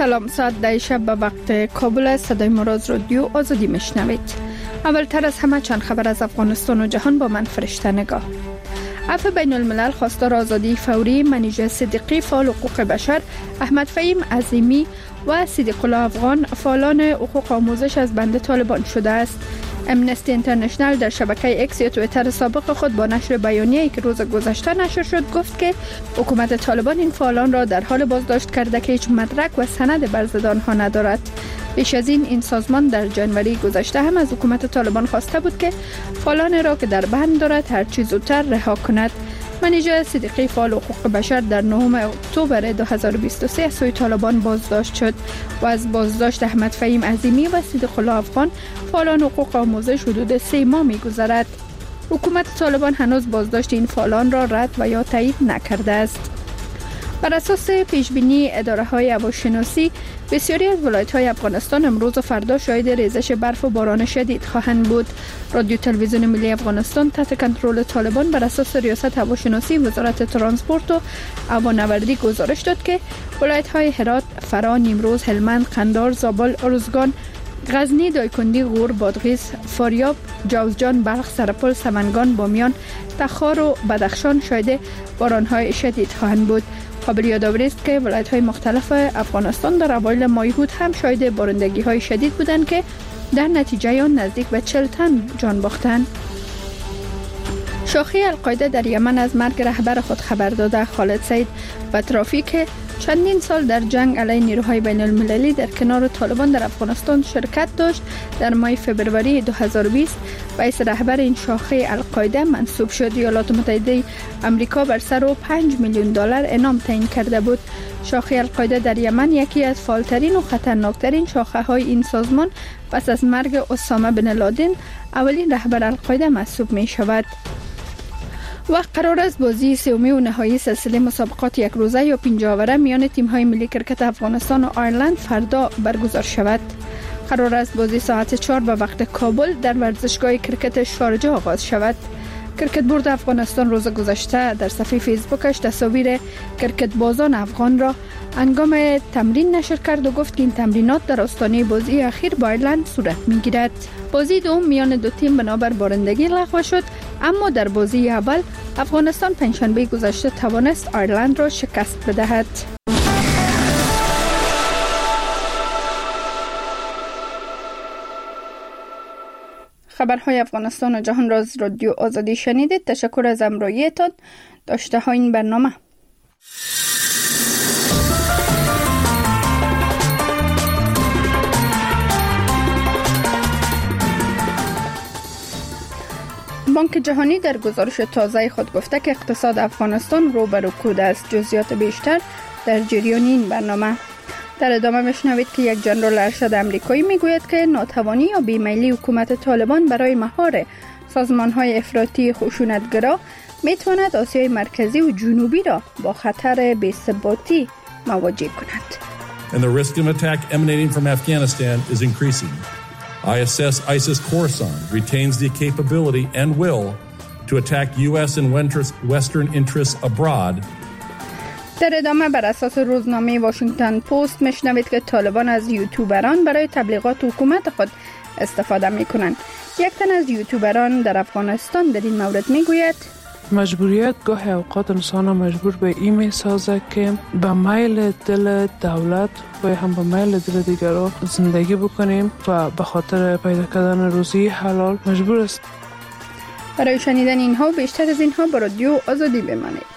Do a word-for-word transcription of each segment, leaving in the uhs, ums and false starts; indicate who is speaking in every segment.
Speaker 1: سلام، ساعت ده شب به وقت کابل. صدای مراز رادیو آزادی میشنوید. اولتر از همه چند خبر از افغانستان و جهان با من فرشته نگاه. عفو بین الملل خواستار آزادی فوری منیژه صدیقی فعال حقوق بشر، احمد فهیم عظیمی و صدیق الله افغان فعالان حقوق آموزش از بند طالبان شده است. امنستی اینترنشنل در شبکه اکس یا توییتر سابق خود با نشر بیانیه‌ای که روز گذشته نشر شد گفت که حکومت طالبان این فعالان را در حال بازداشت کرده که هیچ مدرک و سند بر ضد آنها ندارد. پیش از این این سازمان در جنوری گذشته هم از حکومت طالبان خواسته بود که فعالان را که در بند دارد هر چه زودتر رها کند. منیژه صدیقی فعال حقوق بشر در نهم اکتبر دو هزار و بیست و سه از سوی طالبان بازداشت شد و از بازداشت احمد فهیم عظیمی و صدیق الله افغان فعالان حقوق آموزش حدود سه ماه می‌گذرد. حکومت طالبان هنوز بازداشت این فعالان را رد و یا تایید نکرده است. بر اساس پیشبینی اداره‌های هواشناسی بسیاری از ولایت‌های افغانستان امروز و فردا شاهد ریزش برف و باران شدید خواهند بود. رادیو تلویزیون ملی افغانستان تحت کنترل طالبان بر اساس ریاست هواشناسی وزارت ترانسپورت و هوانوردی گزارش داد که ولایت‌های هرات، فرا، نیمروز، هلمند، قندهار، زابل، ارزگان، غزنی، دایکنډي، غور، بادغیس، فاریاب، جوزجان، بلخ، سرپل، سمنگان، بامیان، تخار و بدخشان شاهد باران‌های شدید خواهند بود. قابل یادآوری است که ولایت‌های مختلف افغانستان در اوایل ماه هود هم شاهد بارندگی‌های شدید بودند که در نتیجه آن نزدیک به چهل تن جان باختند. شاخه القاعده در یمن از مرگ رهبر خود خبر داده. خالد سید و ترافیک چندین سال در جنگ علیه نیروهای بین المللی در کنار طالبان در افغانستان شرکت داشت. در ماه فوریه دو هزار و بیست رئیس رهبر این شاخه القاعده منصوب شد. ایالات متحده آمریکا بر سر او پنج میلیون دلار انعام تعیین کرده بود. شاخه القاعده در یمن یکی از فعالترین و خطرناکترین شاخه‌های این سازمان پس از مرگ اسامه بن لادن اولین رهبر القاعده محسوب می شود. و قرار است بازی سومی و نهایی سلسله مسابقات یک روزه یا پنجاه اوره میان تیم‌های ملی کرکت افغانستان و آیرلند فردا برگزار شود. قرار است بازی ساعت چهار به وقت کابل در ورزشگاه کرکت شارجه آغاز شود. کرکت بورد افغانستان روز گذشته در صفحه فیسبوکش تصاویر کرکت بازان افغان را هنگام تمرین نشر کرد و گفت که این تمرینات در آستانه بازی اخیر با آیرلند صورت می‌گیرد. بازی دوم میان دو تیم بنابر بارندگی لغو شد، اما در بازی اول افغانستان پنجشنبه گذشته توانست آیرلند را شکست بدهد. خبرهای افغانستان و جهان را از رادیو آزادی شنیدید. تشکر از همراهیتان. داشته ها این برنامه. بانک جهانی در گزارش تازه خود گفته که اقتصاد افغانستان رو به رکود است. جزئیات بیشتر در جریان این برنامه. در ادامه میشنوید که یک جنرال ارشد آمریکایی میگوید که ناتوانی یا بیمیلی حکومت طالبان برای مهار سازمان‌های افراطی خشونتگرا میتواند آسیای مرکزی و جنوبی را با خطر بی‌ثباتی مواجه کند.
Speaker 2: And the risk of attack emanating from Afghanistan is increasing. I assess ISIS Khorasan retains the capability and will to attack U S and Western interests abroad.
Speaker 1: در ادامه بر اساس روزنامه واشنگتن پست میشنوید که طالبان از یوتیوبران برای تبلیغات حکومت خود استفاده میکنند. یک تن از یوتیوبران در افغانستان در این مورد میگوید
Speaker 3: مجبوریت گاهی اوقات انسان مجبور به این میسازه که به میل دل دولت و هم به میل دل دیگران زندگی بکنیم و به خاطر پیدا کردن روزی حلال مجبور است.
Speaker 1: برای شنیدن اینها و بیشتر از اینها با رادیو آزادی بمانید.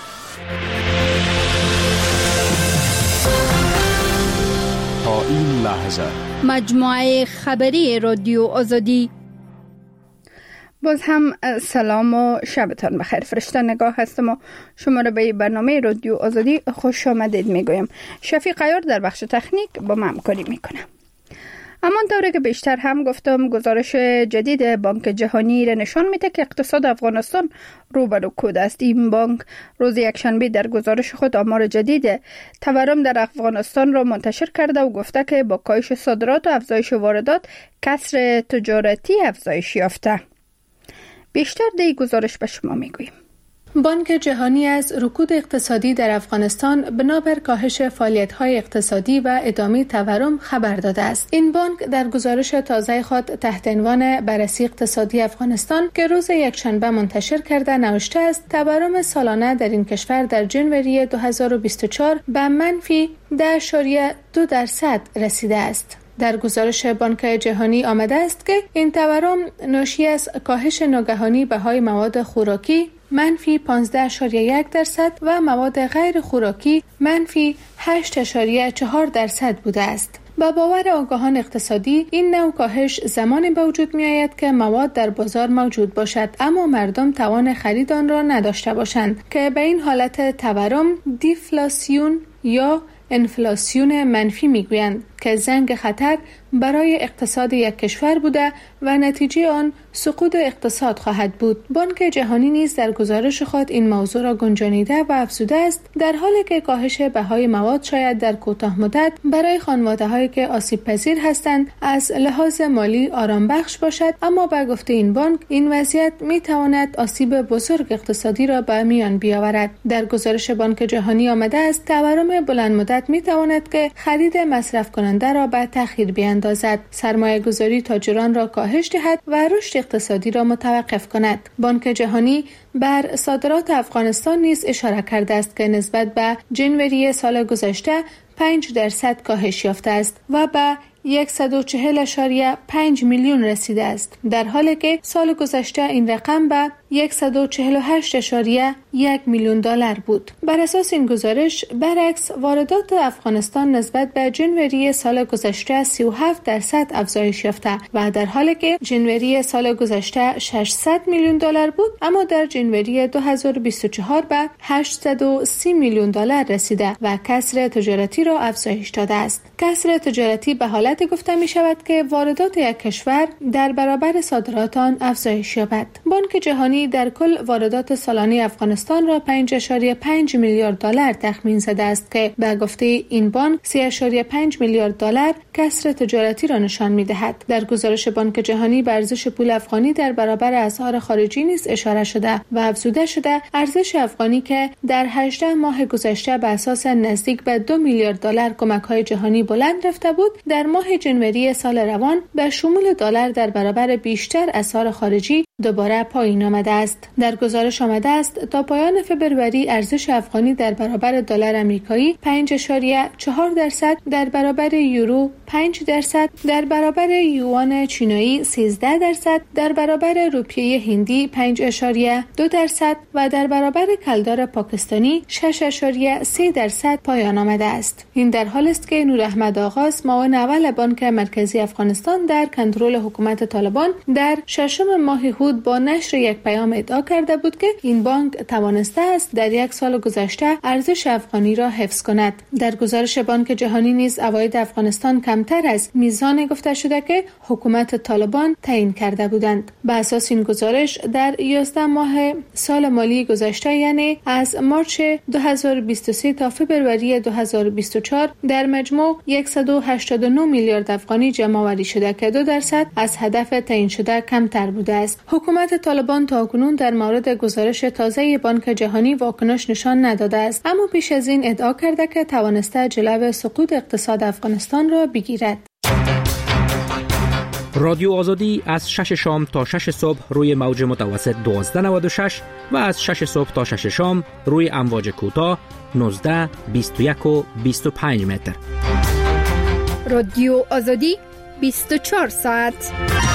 Speaker 4: تا این لحظه
Speaker 1: مجموعه خبری رادیو آزادی. باز هم سلام و شبتان بخیر. فرشته نگاه هستم و شما را به برنامه رادیو آزادی خوش آمدید میگویم. شفیق عیار در بخش تکنیک با من همکاری میکنه. اما طوری که بیشتر هم گفتم، گزارش جدید بانک جهانی را نشان میده که اقتصاد افغانستان رو به رکود است. این بانک روز یکشنبه در گزارش خود آمار جدید تورم در افغانستان را منتشر کرده و گفته که با کاهش صادرات و افزایش واردات کسر تجارتی افزایش یافته. بیشتر در گزارش به شما میگوییم.
Speaker 5: بانک جهانی از رکود اقتصادی در افغانستان بنابر کاهش فعالیت‌های اقتصادی و ادامه تورم خبر داده است. این بانک در گزارش تازه خود تحت عنوان بررسی اقتصادی افغانستان که روز یکشنبه منتشر کرده نوشته است تورم سالانه در این کشور در ژانویه دو هزار و بیست و چهار به منفی ده اشاریه دو درصد رسیده است. در گزارش بانک جهانی آمده است که این تورم ناشی از کاهش ناگهانی بهای مواد خوراکی منفی پانزده اشاریه یک درصد و مواد غیر خوراکی منفی هشت اشاریه چهار درصد بوده است. با باور آگاهان اقتصادی این نوع کاهش زمانی به وجود می آید که مواد در بازار موجود باشد اما مردم توان خرید آن را نداشته باشند که به این حالت تورم دیفلاسیون یا انفلاسیون منفی میگویند که زنگ خطر برای اقتصاد یک کشور بوده و نتیجه آن سقوط اقتصاد خواهد بود. بانک جهانی نیز در گزارش خود این موضوع را گنجانیده و افزوده است در حالی که کاهش بهای مواد شاید در کوتاه مدت برای خانواده‌هایی که آسیب پذیر هستند از لحاظ مالی آرام بخش باشد، اما به گفته این بانک این وضعیت می تواند آسیب بزرگ اقتصادی را به میان بیاورد. در گزارش بانک جهانی آمده است تورم بلند مدت می تواند که خرید مصرف کننده را به تأخیر بیاندازد، سرمایه گذاری تاجران را کاهش دهد و رشد اقتصادی را متوقف کند. بانک جهانی بر صادرات افغانستان نیز اشاره کرده است که نسبت به ژانویه سال گذشته پنج درصد کاهش یافته است و به صد و چهل اشاریه پنج میلیون رسیده است، در حالی که سال گذشته این رقم به صد و چهل و هشت اشاریه یک میلیون دلار بود. بر اساس این گزارش برعکس واردات افغانستان نسبت به ژانویه سال گذشته سی و هفت درصد افزایش یافته و در حالی که ژانویه سال گذشته ششصد میلیون دلار بود اما در ژانویه دو هزار و بیست و چهار به هشتصد و سی میلیون دلار رسیده و کسر تجارتی را افزایش داده است. کسر تجارتی به حالت گفته می شود که واردات یک کشور در برابر صادرات آن افزایش یابد. بانک جهانی در کل واردات سالانه افغانستان را پنج ارزش پنج میلیارد دلار تخمین زده است که به گفته این بانک سه ارزش پنج میلیارد دلار کسر تجارتی را نشان می دهد. در گزارش بانک جهانی به ارزش پول افغانی در برابر اسعار خارجی نیز اشاره شده و افزوده شده ارزش افغانی که در هجده ماه گذشته به اساس نزدیک به دو میلیارد دلار کمک‌های جهانی بلند رفته بود، در ماه ژانویه سال روان به شمول دلار در برابر بیشتر اسعار خارجی دوباره پایین آمده است. در گزارش آمده است تا پایان فبروری ارزش افغانی در برابر دلار آمریکایی پنج اشاریه چهار درصد، در برابر یورو پنج درصد، در برابر یوان چینایی سیزده درصد، در برابر روپیه هندی پنج اشاریه دو درصد و در برابر کلدار پاکستانی شش اشاریه سه درصد پایان آمده است. این در حالی است که نور احمد آغاز معاون اول بانک مرکزی افغانستان در کنترل حکومت طالبان در ششم ماه هود با نشر یک پیام ادعا کرده بود که این بانک توانسته است در یک سال گذشته ارزش افغانی را حفظ کند. در گزارش بانک جهانی نیز عواید افغانستان کمتر از میزان گفته شده که حکومت طالبان تعیین کرده بودند. به اساس این گزارش در یازده ماه سال مالی گذشته، یعنی از مارچ دو هزار و بیست و سه تا فبروری دو هزار و بیست و چهار، در مجموع صد و هشتاد و نه میلیارد افغانی جمع آوری شده که دو درصد از هدف تعیین شده کمتر بوده است. حکومت طالبان تاکنون در مورد گزارش تازه بانک جهانی واکنش نشان نداده است، اما پیش از این ادعا کرده که توانسته جلو سقوط اقتصاد افغانستان را بگیرد.
Speaker 6: رادیو آزادی از شش شام تا شش صبح روی موج متوسط دوازده نود و شش و از شش صبح تا شش شام روی امواج کوتاه نوزده، بیست و یک و بیست و پنج متر.
Speaker 1: رادیو آزادی بیست و چهار ساعت.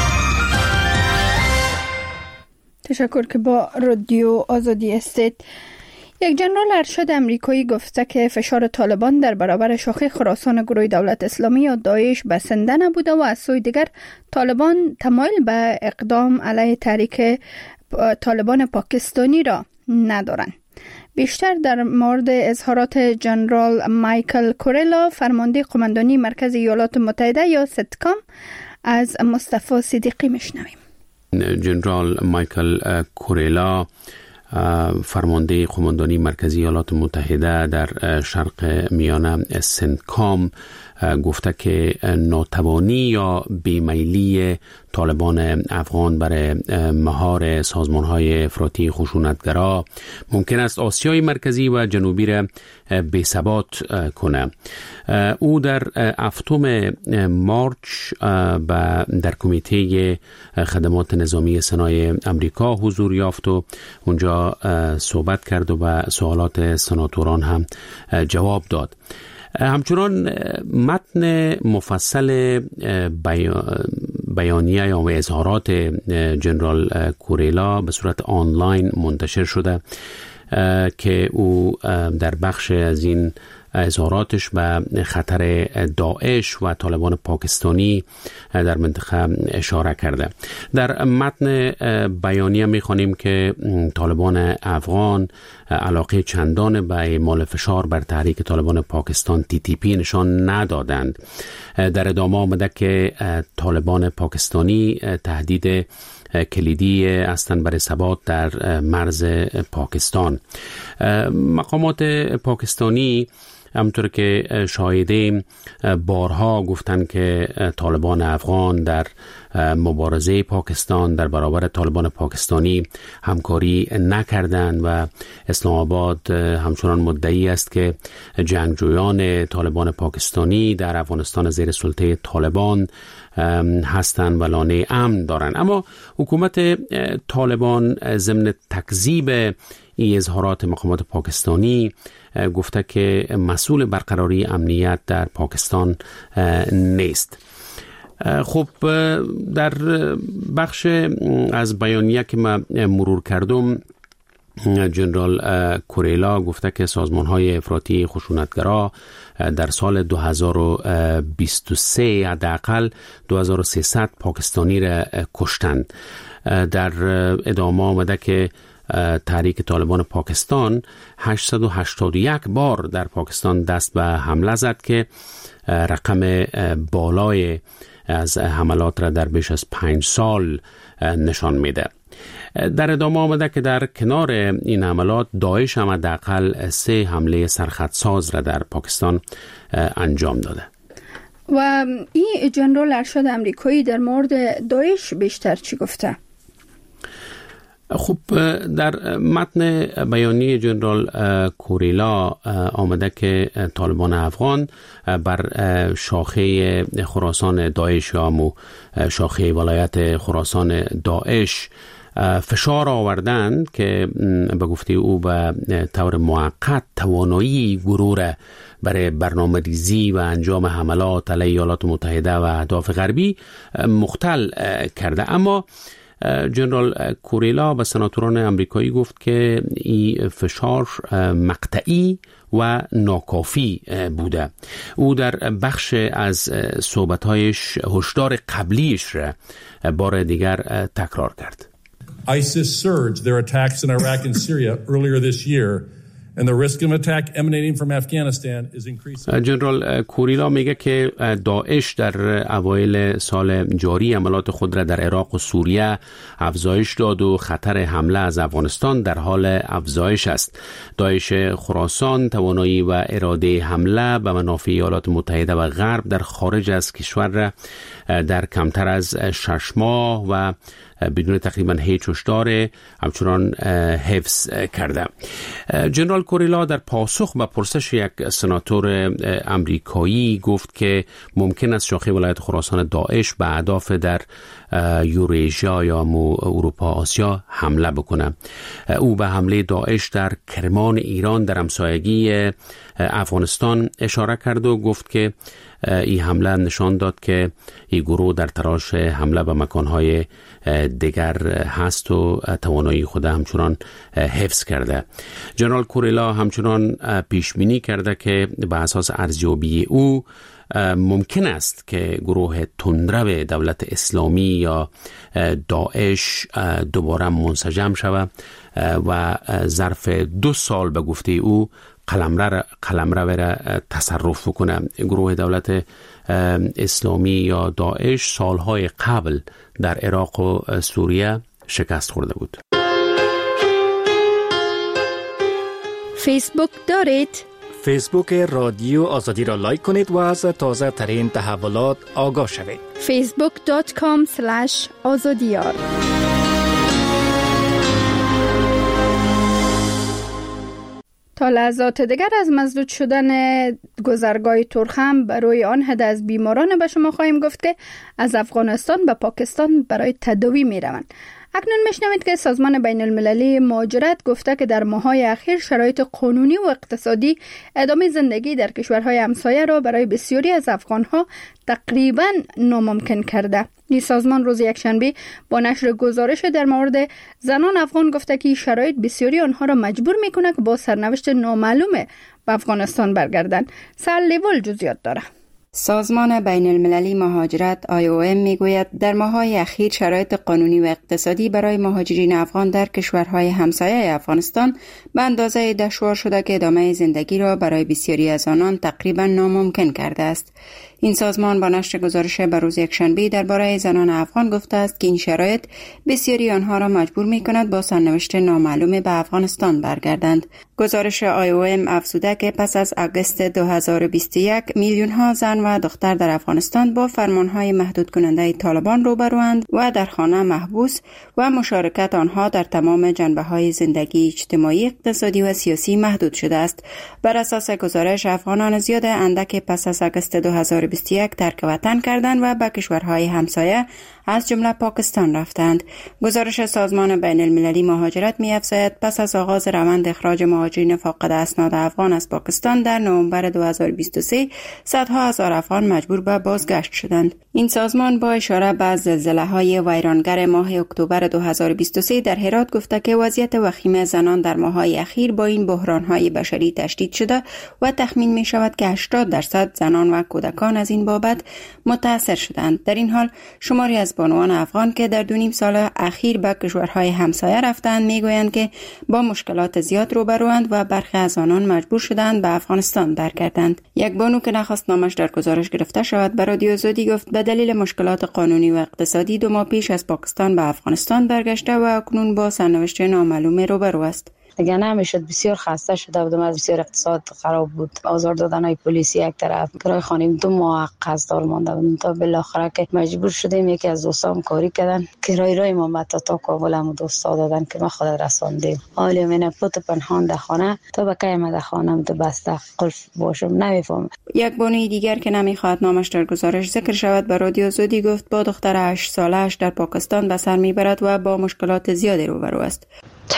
Speaker 1: تشکر که با رادیو آزادی استید. یک جنرال ارشد امریکایی گفته که فشار طالبان در برابر شاخه خراسان گروه دولت اسلامی یا داعش بسنده نبوده و از سوی دیگر طالبان تمایل به اقدام علیه تحریک طالبان پاکستانی را ندارند. بیشتر در مورد اظهارات جنرال مایکل کوریلا، فرمانده قماندانی مرکز ایالات متحده یا ستکام، از مصطفی صدیقی میشنویم.
Speaker 7: جنرال مایکل کوریلا، فرمانده قماندانی مرکزی ایالات متحده در شرق میانه سنتکام، گفته که ناتوانی یا بیمیلی طالبان افغان برای مهار سازمان‌های افراطی خشونتگرا ممکن است آسیای مرکزی و جنوبی را بی‌ثبات کنه. او در هفتم مارچ در کمیته خدمات نظامی سنای امریکا حضور یافت و اونجا صحبت کرد و به سوالات سناتوران هم جواب داد. همچنان متن مفصل بیانیه یا اظهارات جنرال کوریلا به صورت آنلاین منتشر شده که او در بخش از این اظهاراتش به خطر داعش و طالبان پاکستانی در منطقه اشاره کرده. در متن بیانیه می‌خوانیم که طالبان افغان علاقه چندان به اعمال فشار بر تحریک طالبان پاکستان تی تی پی نشان ندادند. در ادامه آمده که طالبان پاکستانی تهدید کلیدی هستند برای ثبات در مرز پاکستان. مقامات پاکستانی همونطور که شاهدیم بارها گفتن که طالبان افغان در مبارزه پاکستان در برابر طالبان پاکستانی همکاری نکردند و اسلام آباد همچنان مدعی است که جنگجویان طالبان پاکستانی در افغانستان زیر سلطه طالبان هستند و لانه امن دارند. اما حکومت طالبان ضمن تکذیب این اظهارات مقامات پاکستانی گفته که مسئول برقراری امنیت در پاکستان نیست. خب در بخش از بیانیه که من مرور کردم جنرال کوریلا گفته که سازمان‌های افراطی خشونتگرا در سال دو هزار و بیست و سه حداقل دو هزار و سیصد پاکستانی را کشتند. در ادامه آمده که تحریک طالبان پاکستان هشتصد و هشتاد و یک بار در پاکستان دست به حمله زد که رقم بالای از حملات را در بیش از پنج سال نشان میده. در ادامه آمده که در کنار این حملات داعش هم حداقل سه حمله سرخطساز را در پاکستان انجام داده.
Speaker 1: و این جنرال ارشد امریکایی در مورد داعش بیشتر چی گفته؟
Speaker 7: خب در متن بیانیه جنرال کوریلا آمده که طالبان افغان بر شاخه خراسان داعش یا مو شاخه ولایت خراسان داعش فشار آوردند که به گفته او به طور موقت توانایی گروه برای برنامه ریزی و انجام حملات علیه ایالات متحده و اهداف غربی مختل کرده. اما جنرال کوریلا به سناتوران امریکایی گفت که این فشار مقطعی و ناکافی بوده. او در بخش از صحبت‌هایش هشدار قبلیش را بار دیگر تکرار کرد.
Speaker 2: ISIS surged their attacks in Iraq and Syria earlier this year. And the risk of attack emanating from Afghanistan is increasing.
Speaker 7: جنرال کوریلا میگه که داعش در اوایل سال جاری عملات خود را در عراق و سوریه افزایش داد و خطر حمله از افغانستان در حال افزایش است. داعش خراسان توانایی و اراده حمله به منافع ایالات متحده و غرب در خارج از کشور را در کمتر از شش ماه و بدون تقریبا هیچ هشدار همچنان حفظ کرده. جنرال کوریلا در پاسخ به پرسش یک سناتور امریکایی گفت که ممکن است شاخه ولایت خراسان داعش به اهداف در یوریشیا یا اروپا آسیا حمله بکنه. او به حمله داعش در کرمان ایران در همسایگی افغانستان اشاره کرد و گفت که این حمله نشان داد که این گروه در تلاش حمله به مکانهای دیگر هست و توانایی خود همچنان حفظ کرده. جنرال کوریلا همچنان پیش بینی کرده که به اساس ارزیابی او ممکن است که گروه تندرو دولت اسلامی یا داعش دوباره منسجم شود و ظرف دو سال به گفته او قلمرو قلمرو را تصرف کنه. گروه دولت اسلامی یا داعش سالهای قبل در عراق و سوریه شکست خورده بود.
Speaker 1: فیسبوک دارید؟
Speaker 8: فیسبوک رادیو آزادی را لایک کنید و از تازه ترین تحولات آگاه شوید.
Speaker 1: فیسبوک دات کام اسلش آزادیار. تا لحظات دیگر از مسدود شدن گذرگاه تورخم برای آن حد از بیماران به شما خواهیم گفت که از افغانستان به پاکستان برای تداوی می روند. اکنون میشنوید که سازمان بین المللی مهاجرت گفته که در ماه‌های اخیر شرایط قانونی و اقتصادی ادامه زندگی در کشورهای همسایه را برای بسیاری از افغانها تقریباً ناممکن کرده. این سازمان روز یکشنبه با نشر گزارش در مورد زنان افغان گفته که شرایط بسیاری آنها را مجبور میکنه که با سرنوشت نامعلوم به افغانستان برگردند. سال لیول جزئیات داره.
Speaker 9: سازمان بین المللی مهاجرت آی او ام میگوید در ماه‌های اخیر شرایط قانونی و اقتصادی برای مهاجرین افغان در کشورهای همسایه افغانستان به اندازه دشوار شده که ادامه زندگی را برای بسیاری از آنان تقریبا ناممکن کرده است. این سازمان با نشر گزارش به روز یکشنبه درباره زنان افغان گفته است که این شرایط بسیاری آنها را مجبور می‌کند با سرنوشت نامعلوم به افغانستان برگردند. گزارش آی او ام افزوده که پس از آگوست دو هزار و بیست و یک میلیون ها زن و دختر در افغانستان با فرمانهای محدود کننده طالبان روبروند و در خانه محبوس و مشارکت آنها در تمام جنبه‌های زندگی اجتماعی، اقتصادی و سیاسی محدود شده است. بر اساس گزارش افغانان زیاد اندک پس از آگوست دو هزار و بیست و یک ترک وطن کردند و به کشورهای همسایه از جمله پاکستان رفتند. گزارش سازمان بین المللی مهاجرت می‌افزاید پس از آغاز روند اخراج مهاجرین فاقد اسناد افغان از پاکستان در نوامبر دو هزار و بیست و سه صدها هزار افغان مجبور به بازگشت شدند. این سازمان با اشاره به زلزله‌های ویرانگر ماه اکتبر دو هزار و بیست و سه در هرات گفته که وضعیت وخیم زنان در ماه‌های اخیر با این بحران‌های بشری تشدید شده و تخمین می‌شود که هشتاد درصد زنان و کودکان از این بابت متاثر شدند. در این حال شماری از بانوان افغان که در دو نیم سال اخیر به کشورهای همسایه رفتند میگویند که با مشکلات زیاد روبروند و برخی از آنان مجبور شدند به افغانستان برگردند. یک بانو که نخواست نامش در گزارش گرفته شود به رادیو آزادی گفت به دلیل مشکلات قانونی و اقتصادی دو ماه پیش از پاکستان به افغانستان برگشته و اکنون با سرنوشت نامعلوم روبرو است.
Speaker 10: دیگه نمیشد، بسیار خسته شده بودم، از بسیار اقتصاد خراب بود، آزار دادن های پلیسی یک طرف، کرایه خانه دو ماه قرضدار مانده بودیم تا بالاخره که مجبور شدیم یکی از دوستام کاری کردن کرایه رای ما متا تا کابل هم دوستا دادن که ما خود رساندیم. حالی من پوت پنهان در خانه تا به کی در خانه تو بسته قلف باشم نمیفهم.
Speaker 9: یک بانوی دیگر که نمیخواد نامش در گزارش ذکر شود به رادیو آزادی گفت با دختر هشت ساله‌اش در پاکستان به سر میبرد و با مشکلات زیادی روبرو است.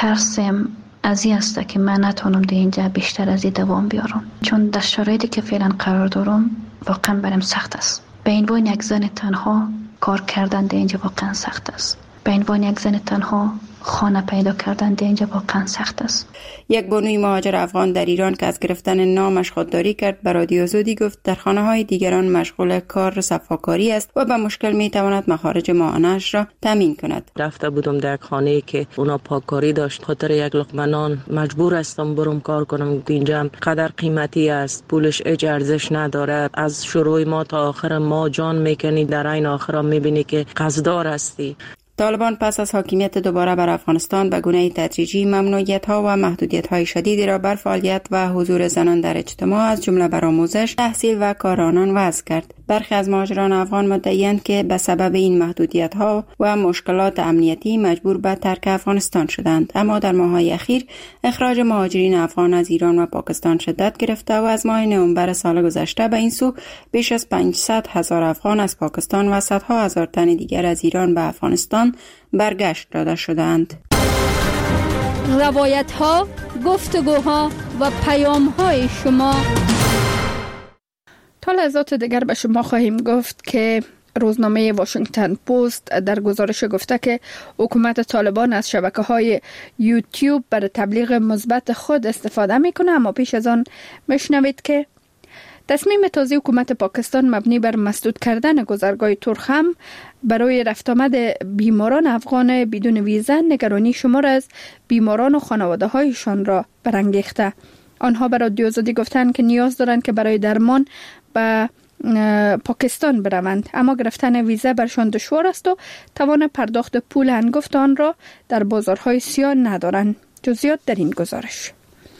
Speaker 11: ترسم از این است که من نتونم در اینجا بیشتر از این دوام بیارم، چون در شرایطی که فعلا قرار دارم واقعا برام سخت است. به عنوان یک زن تنها کار کردن در اینجا واقعا سخت است. به عنوان یک زن تنها خانه پیدا کردن در اینجا واقعا سخت است.
Speaker 9: یک بانوی مهاجر افغان در ایران که از گرفتن نامش خودداری کرد به رادیو آزادی گفت در خانه های دیگران مشغول کار صفاکاری است و به مشکل می تواند مخارج ماهانه‌اش را تامین کند.
Speaker 12: رفته بودم در یک خانه که اونا پاککاری داشت، خاطر یک لقمه نان مجبور هستم برم کار کنم. اینجا قدر قیمتی است، پولش هیچ ارزش نداره. از شروع ما تا آخر ما جان میکنی، در این آخر میبینی که قصددار هستی.
Speaker 9: طالبان پس از حاکمیت دوباره بر افغانستان به گونه تدریجی ممنوعیت‌ها و محدودیت‌های شدیدی را بر فعالیت و حضور زنان در اجتماع از جمله بر آموزش، تحصیل و کار آنان وضع کرد. برخی از مهاجران افغان مدعی‌اند که به سبب این محدودیت‌ها و مشکلات امنیتی مجبور به ترک افغانستان شدند، اما در ماه‌های اخیر اخراج مهاجرین افغان از ایران و پاکستان شدت گرفته و از ماه نوامبر سال گذشته به این سو بیش از پانصد هزار افغان از پاکستان و صدها هزار تن دیگر از ایران به افغانستان برگشت داده شدند.
Speaker 1: روایت ها، گفتگوها و پیام های شما. تا لحظات دیگر به شما خواهیم گفت که روزنامه واشنگتن پست در گزارش گفته که حکومت طالبان از شبکه‌های یوتیوب برای تبلیغ مثبت خود استفاده میکنه، اما پیش از آن میشنوید که تصمیم تازه حکومت پاکستان مبنی بر مسدود کردن گذرگاه تورخم برای رفت آمد بیماران افغان بدون ویزا نگرانی شمار از بیماران و خانواده هایشان را برانگیخته. آنها برای رادیو آزادی گفتند که نیاز دارند که برای درمان به پاکستان بروند، اما گرفتن ویزا برشان دشوار است و توان پرداخت پول هنگفت آن را در بازارهای سیاه ندارند. جزئیات در این گزارش.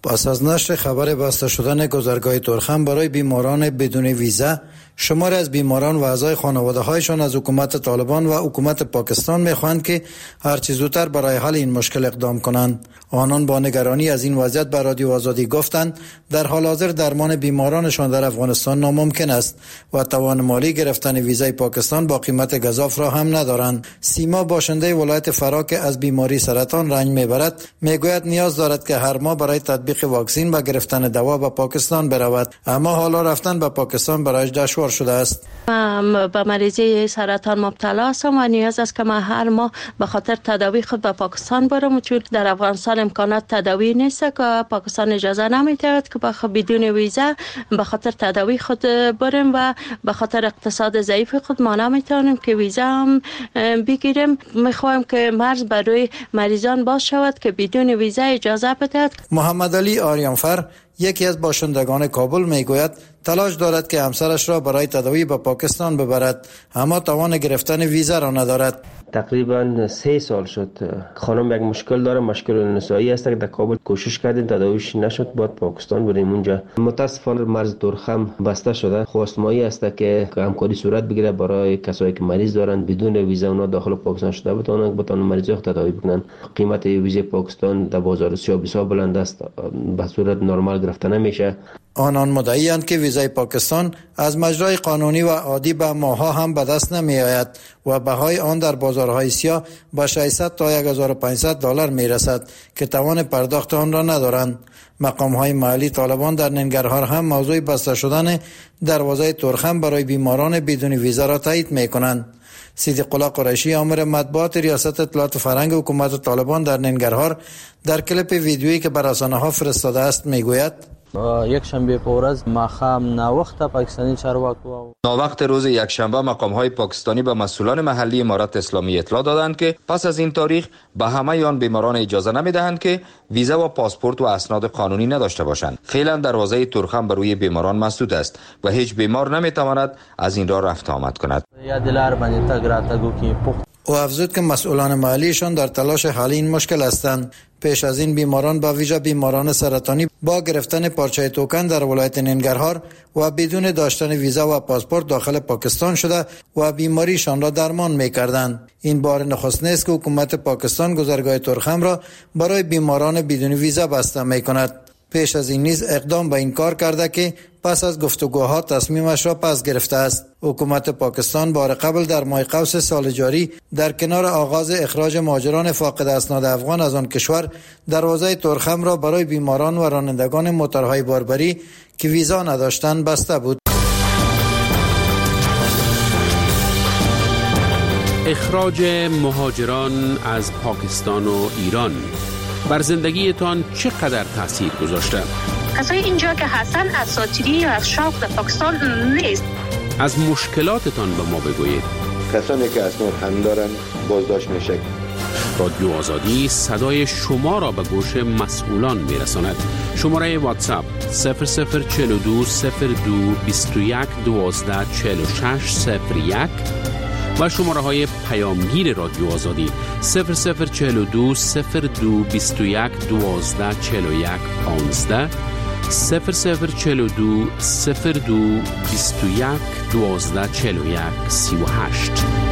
Speaker 13: پس از نشر خبر بسته شدن گذرگاه تورخم برای بیماران بدون ویزا، شماری از بیماران و اعضای خانواده‌هایشان از حکومت طالبان و حکومت پاکستان می‌خواهند که هر چه زودتر برای حل این مشکل اقدام کنند. آنان با نگرانی از این وضعیت به رادیو آزادی گفتند در حال حاضر درمان بیمارانشان در افغانستان ناممکن است و توان مالی گرفتن ویزای پاکستان با قیمت گزاف را هم ندارند. سیما باشنده ولایت فرا که از بیماری سرطان رنج میبرد میگوید نیاز دارد که هر ماه برای تطبیق واکسن و گرفتن دوا به پاکستان برود، اما حالا رفتن به پاکستان برایش دشوار شده است.
Speaker 12: من به مریضی سرطان مبتلا هستم و نیاز است که من هر ماه به خاطر تداوی خود به پاکستان برم، چون در افغانستان امکانات تداوی نیست که پاکستان اجازه نمی‌دهد که بخ بدون ویزا به خاطر تداوی خود بریم و به خاطر اقتصاد ضعیف خود ما نمیتونیم که ویزا هم بگیریم. میخوایم که مرز برای مریضان باز شود که بدون ویزا اجازه بدهد.
Speaker 13: محمد علی آریانفر یکی از باشندگان کابل میگوید تلاش دارد که همسرش را برای تداوی به پاکستان ببرد، اما توان گرفتن ویزا را ندارد.
Speaker 14: تقریبا سه سال شد خانم یک مشکل داره، مشکل نسایی است که در کابل کوشش کردیم تداویش نشد، بعد پاکستان بریم اونجا. متاسفانه مرز تورخم بسته شده. خواستمایی است که همکاری صورت بگیره برای کسایی که مریض دارند بدون ویزا اونا داخل پاکستان شده بتونن بتونن مریض خود تداوی بکنن. قیمت ویزای پاکستان در بازار سیاه بسیار بلند است، به صورت نرمال گرفته نمیشه.
Speaker 13: آنان مدعی‌اند که ویزای پاکستان از مجرای قانونی و عادی به ماها هم به دست نمی آید و بهای آن در بازارهای سیاه به ششصد تا هزار و پانصد دلار می رسد که توان پرداخت آن را ندارند. مقام‌های محلی طالبان در ننگرهار هم موضوع بسته شدن دروازه تورخم برای بیماران بدون ویزا را تایید می کنند. صدیق الله قریشی آمر مطبوعات ریاست اطلاعات فرهنگ حکومت طالبان در ننگرهار در کلیپ ویدیویی که بر رسانه‌ها فرستاده است میگوید
Speaker 15: یک شنبه پورز ماخام ناوخت پاکستانی چارواکو
Speaker 16: ناوخت روز یک شنبه مقام‌های پاکستانی به مسئولان محلی امارت اسلامی اطلاع دادند که پس از این تاریخ به همه آن بیماران اجازه نمی‌دهند که ویزا و پاسپورت و اسناد قانونی نداشته باشند. فعلا دروازه تورخم بر روی بیماران مسدود است و هیچ بیمار نمی‌تواند از این راه رفت آمد کند. او افزود که مسئولان محلیشان در تلاش حل این مشکل هستند. پیش از این بیماران با ویژه بیماران سرطانی با گرفتن پارچه توکن در ولایت ننگرهار و بدون داشتن ویزا و پاسپورت داخل پاکستان شده و بیماریشان را درمان می‌کردند. این بار نخست نیست که حکومت پاکستان گذرگاه تورخم را برای بیماران بدون ویزا بسته می‌کند. پیش از این نیز اقدام به این کار کرده که پس از گفتگوها تصمیمش را پس گرفته است. حکومت پاکستان بار قبل در ماه قوس سال جاری در کنار آغاز اخراج مهاجران فاقد اسناد افغان از آن کشور دروازه تورخم را برای بیماران و رانندگان موتورهای باربری که ویزا نداشتند بسته بود.
Speaker 7: اخراج مهاجران از پاکستان و ایران بر زندگیتان چقدر تاثیر گذاشته؟
Speaker 17: کسای اینجا که هستن اساطیری یا از شوق در پاکستان نیست.
Speaker 7: از مشکلاتتان به ما بگویید.
Speaker 18: کسانی که اسناد هم دارن بازداشت میشه.
Speaker 7: رادیو آزادی صدای شما را به گوش مسئولان میرساند. شماره واتساپ صفر صفر چهل و دو صفر دو بیست و یک دوازده چهل و شش صفر یک و شماره های پیامگیر رادیو آزادی صفر صفر چهل و دو صفر دو بیست و یک دوازده چهل و یک پانزده صفر صفر چهل و دو صفر دو بیست و یک دوازده چهل و یک سی و هشت.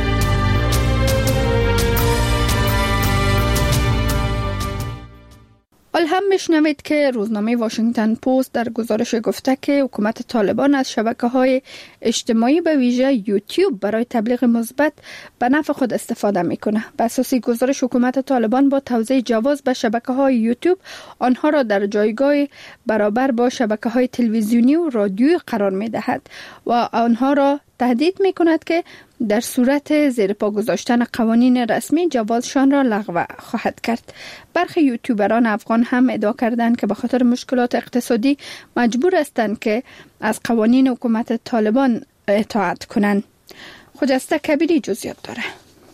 Speaker 1: حال هم میشنوید که روزنامه واشنگتن پست در گزارش گفته که حکومت طالبان از شبکه‌های اجتماعی به ویژه یوتیوب برای تبلیغ مثبت به نفع خود استفاده میکنه. بر اساس گزارش حکومت طالبان با توزیع جواز به شبکه‌های یوتیوب آنها را در جایگاه برابر با شبکه‌های تلویزیونی و رادیویی قرار میدهد و آنها را تهدید میکند که در صورت زیر پا گذاشتن قوانین رسمی جوازشان را لغو خواهد کرد. برخی یوتیوبران افغان هم ادعا کردند که به خاطر مشکلات اقتصادی مجبور هستند که از قوانین حکومت طالبان اطاعت کنند. خجسته کبیری جزئیات داره.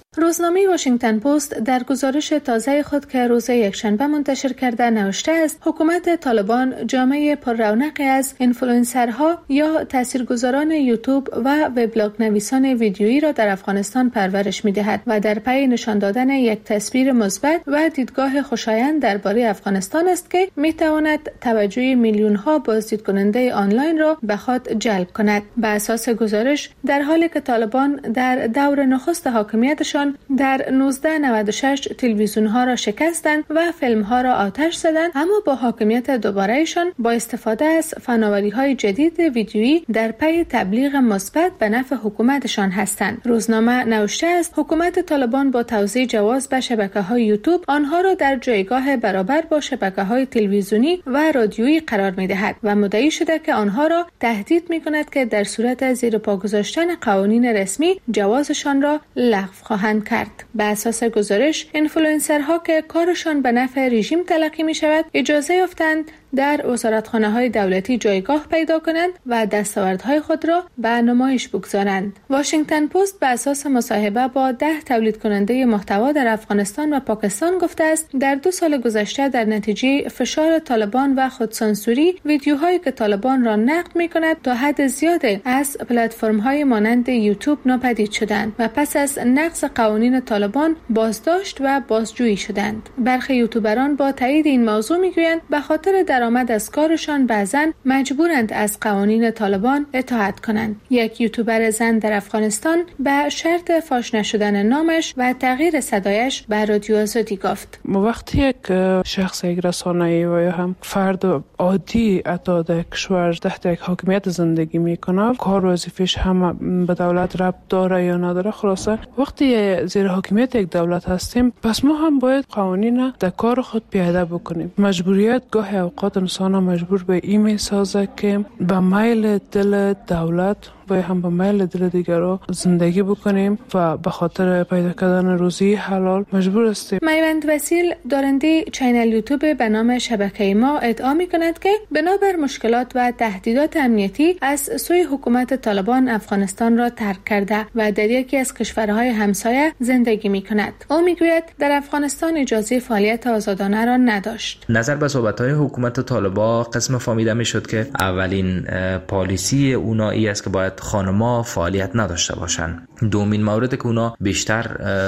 Speaker 5: روزنامه واشنگتن پست در گزارش تازه خود که روز یکشنبه منتشر کرده نوشته است حکومت طالبان جامعه پر رونقی از اینفلوئنسرها یا تاثیرگذاران یوتیوب و وبلاگ نویسان ویدیویی را در افغانستان پرورش می‌دهد و در پی نشان دادن یک تصویر مثبت و دیدگاه خوشایند درباره افغانستان است که می‌تواند توجه میلیون‌ها بازدید کننده آنلاین را به خود جلب کند. به اساس گزارش در حالی که طالبان در دور نخست حاکمیتشان در نوزده نود و شش تلویزیون‌ها را شکستند و فیلم‌ها را آتش زدند، اما با حاکمیت دوباره‌شان با استفاده از فناوری‌های جدید ویدیویی در پی تبلیغ مثبت به نفع حکومتشان هستند. روزنامه نوشته است حکومت طالبان با توزیع جواز به شبکه‌های یوتیوب آنها را در جایگاه برابر با شبکه‌های تلویزیونی و رادیویی قرار می‌دهد و مدعی شده که آنها را تهدید می‌کند که در صورت زیر پا گذاشتن قوانین رسمی جوازشان را لغو خواهند کرد. به اساس گزارش اینفلوئنسرها که کارشان به نفع رژیم تلقی می‌شود اجازه یافتند در وزارتخانه‌های دولتی جایگاه پیدا کنند و دستاوردهای خود را به نمایش بگذارند. واشنگتن پست به اساس مصاحبه با ده تولید کننده محتوا در افغانستان و پاکستان گفته است در دو سال گذشته در نتیجه فشار طالبان و خودسانسوری ویدیوهایی که طالبان را نقد می‌کند تا حد زیادی از پلتفرم‌های مانند یوتیوب ناپدید شدند و پس از نقض قوانین طالبان بازداشت و بازجویی شدند. برخی یوتیوبران با تایید این موضوع می‌گویند به خاطر درآمد از کارشان بعضاً مجبورند از قوانین طالبان اطاعت کنند. یک یوتیوبر زن در افغانستان به شرط فاش نشدن نامش و تغییر صدایش به رادیو آزادی گفت:
Speaker 3: وقتی یک شخص یک رسانه‌ای و یا هم فرد عادی اتا در کشور تحت یک حاکمیت زندگی میکنه، کار و وظیفه‌اش هم به دولت ربط داره یا نداره، خلاصه وقتی زیر حاکمیت یک دولت هستیم پس ما هم باید قوانین در کار خود پیاده بکنیم. مجبوریت گاهی اوقات انسان مجبور به این میسازه که به میل دل دولت و هم به میل دل دیگران زندگی بکنیم و به خاطر پیدا کردن روزی حلال مجبور هستیم.
Speaker 5: میوند وسیل دارنده چینل یوتیوب به نام شبکه ما ادعا می کند که بنابر مشکلات و تهدیدات امنیتی از سوی حکومت طالبان افغانستان را ترک کرده و در یکی از کشورهای همسایه زندگی می کند. او می گوید در افغانستان اجازه فعالیت آزادانه را نداشت.
Speaker 19: نظر به صحبت‌های حکومت طالبان قسم فهمیده می شد که اولین پالیسی اونایی است که باید خانم‌ها فعالیت نداشته باشن. دومین مورد که اونا بیشتر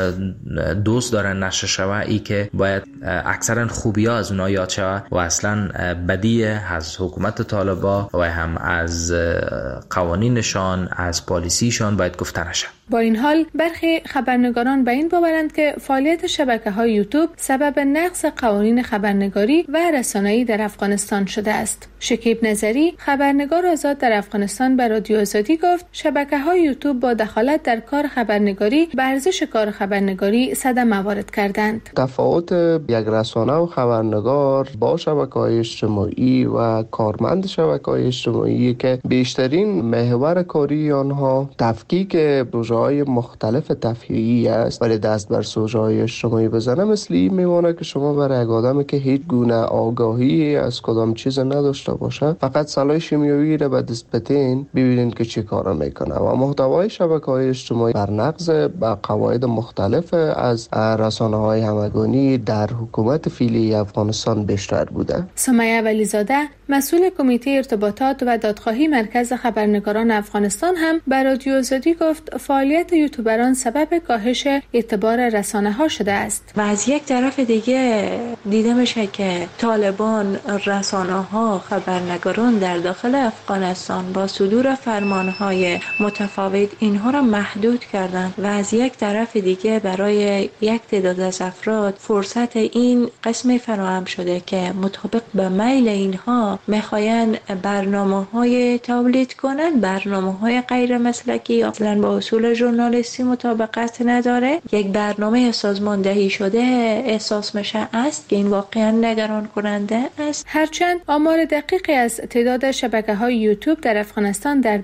Speaker 19: دوست دارن نشه شوه ای که باید اکثرا خوبی‌ها از اونا یاد شوه و اصلا بدی از حکومت طالبان و هم از قوانینشان از پالیسیشان باید گفته نشه.
Speaker 5: با این حال برخی خبرنگاران به این باورند که فعالیت شبکه‌های یوتیوب سبب نقض قوانین خبرنگاری و رسانه‌ای در افغانستان شده است. شکیب نظری خبرنگار آزاد در افغانستان به رادیو آزادی گفت شبکه‌های یوتیوب با دخالت در کار خبرنگاری به ارزش کار خبرنگاری صدمه وارد کردند.
Speaker 20: تفاوت یک رسانه و خبرنگار با شبکه‌های اجتماعی و کارمند شبکه‌های اجتماعی که بیشترین محور کاری آنها تفکیک پروژه‌های مختلف تفریحی است، ولی دست بر سوژه‌های اجتماعی بزنه مثل این میمونه که شما برای یک آدمی که هیچ گونه آگاهی از کدام چیز نداشته باشه فقط سلاح شیمیایی را به دست بتین ببینید که چی کار میکنه و محتوای شبکه‌های اجتماعی بر نقض با قواعد مختلف از رسانه‌های همگانی در حکومت فعلی افغانستان بیشتر بوده.
Speaker 5: سمیه ولیزاده مسئول کمیته ارتباطات و دادخواهی مرکز خبرنگاران افغانستان هم به رادیو آزادی گفت فعالیت یوتیوبران سبب کاهش اعتبار رسانه‌ها شده است.
Speaker 21: و از یک طرف دیگه دیده میشه که طالبان رسانه‌ها خبرنگاران در داخل افغانستان با صدور فرمان‌های متفاوت اینها را محدود کردند و از یک طرف دیگه برای یک تعداد از افراد فرصت این قسمی فراهم شده که مطابق به میل اینها میخواین برنامه‌های تولید کنند، برنامه‌های غیر مسلکی اصلا با اصول ژورنالیستی مطابقت نداره. یک برنامه سازماندهی شده احساس میشه است که این واقعا نگران کننده است.
Speaker 5: هرچند آمار دقیقی از تعداد شبکه‌های یوتیوب در افغانستان در دست نیست،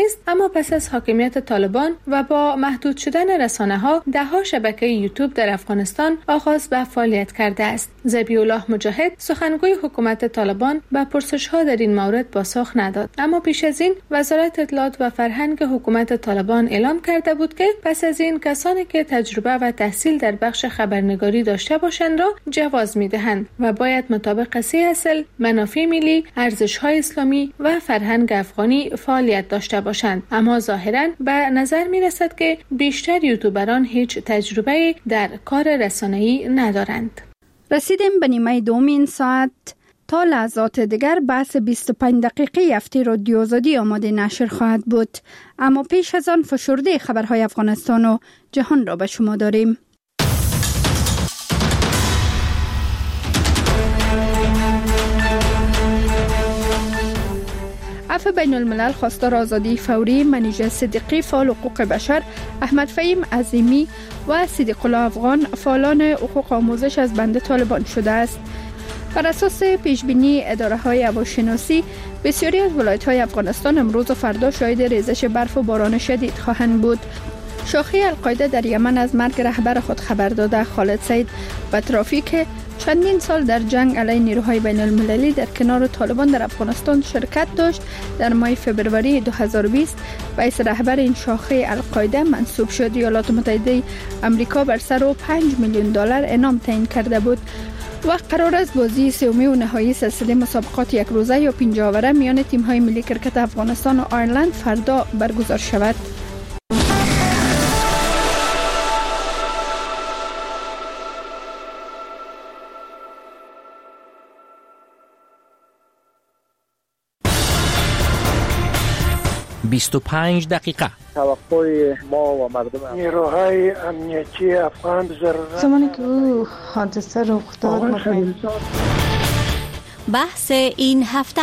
Speaker 5: نیست، اما پس از حاکمیت طالبان و با محدود شدن رسانه‌ها ده‌ها شبکه یوتیوب در افغانستان آغاز به فعالیت کرده است. ذبیح الله مجاهد سخنگوی حکومت طالبان به پرسش‌ها در این مورد پاسخ نداد، اما پیش از این وزارت اطلاعات و فرهنگ حکومت طالبان اعلام کرده بود که پس از این کسانی که تجربه و تحصیل در بخش خبرنگاری داشته باشند را جواز می‌دهند و باید مطابق سه اصل منافع ملی، ارزش‌های اسلامی و فرهنگ افغانی فعالیت داشته باشند. اما ظاهراً به نظر می‌رسد که بیشتر یوتیوبران هیچ تجربه در کار رسانه‌ای ندارند.
Speaker 1: رسیدیم به نیمه دوم این ساعت. تا لحظات دیگر بحث بیست و پنج دقیقه هفته رادیو آزادی آماده نشر خواهد بود، اما پیش از آن فشرده خبرهای افغانستان و جهان را به شما داریم. عفو بین الملل خواستار آزادی فوری منیژه صدیقی فعال حقوق بشر، احمد فهیم عظیمی و صدیق الله افغان فعالان حقوق آموزش از بند طالبان شده است. بر اساس پیشبینی اداره‌های هواشناسی، بسیاری از ولایت‌های افغانستان امروز و فردا شاهد ریزش برف و باران شدید خواهند بود. شاخه القاعده در یمن از مرگ رهبر خود خبر داده. خالد سعید و ترافیک چندین سال در جنگ علیه نیروهای بین المللی در کنار طالبان در افغانستان شرکت داشت، در ماه فوریه دو هزار و بیست رئیس رهبر این شاخه القاعده منصوب شد. ایالات متحده آمریکا بر سر او پنج میلیون دلار انعام تعیین کرده بود و قرار است بازی سومی و نهایی سلسله مسابقات یک روزه یا پنج آوره میان تیم‌های ملی کرکت افغانستان و آیرلند فردا برگزار شود.
Speaker 6: بیست و پنج دقیقه.
Speaker 4: توقع ما و مردم
Speaker 22: نیروهای امنیتی افغان ضرورت
Speaker 23: زمانی که او حادثه رخ داد.
Speaker 24: بحث این هفته.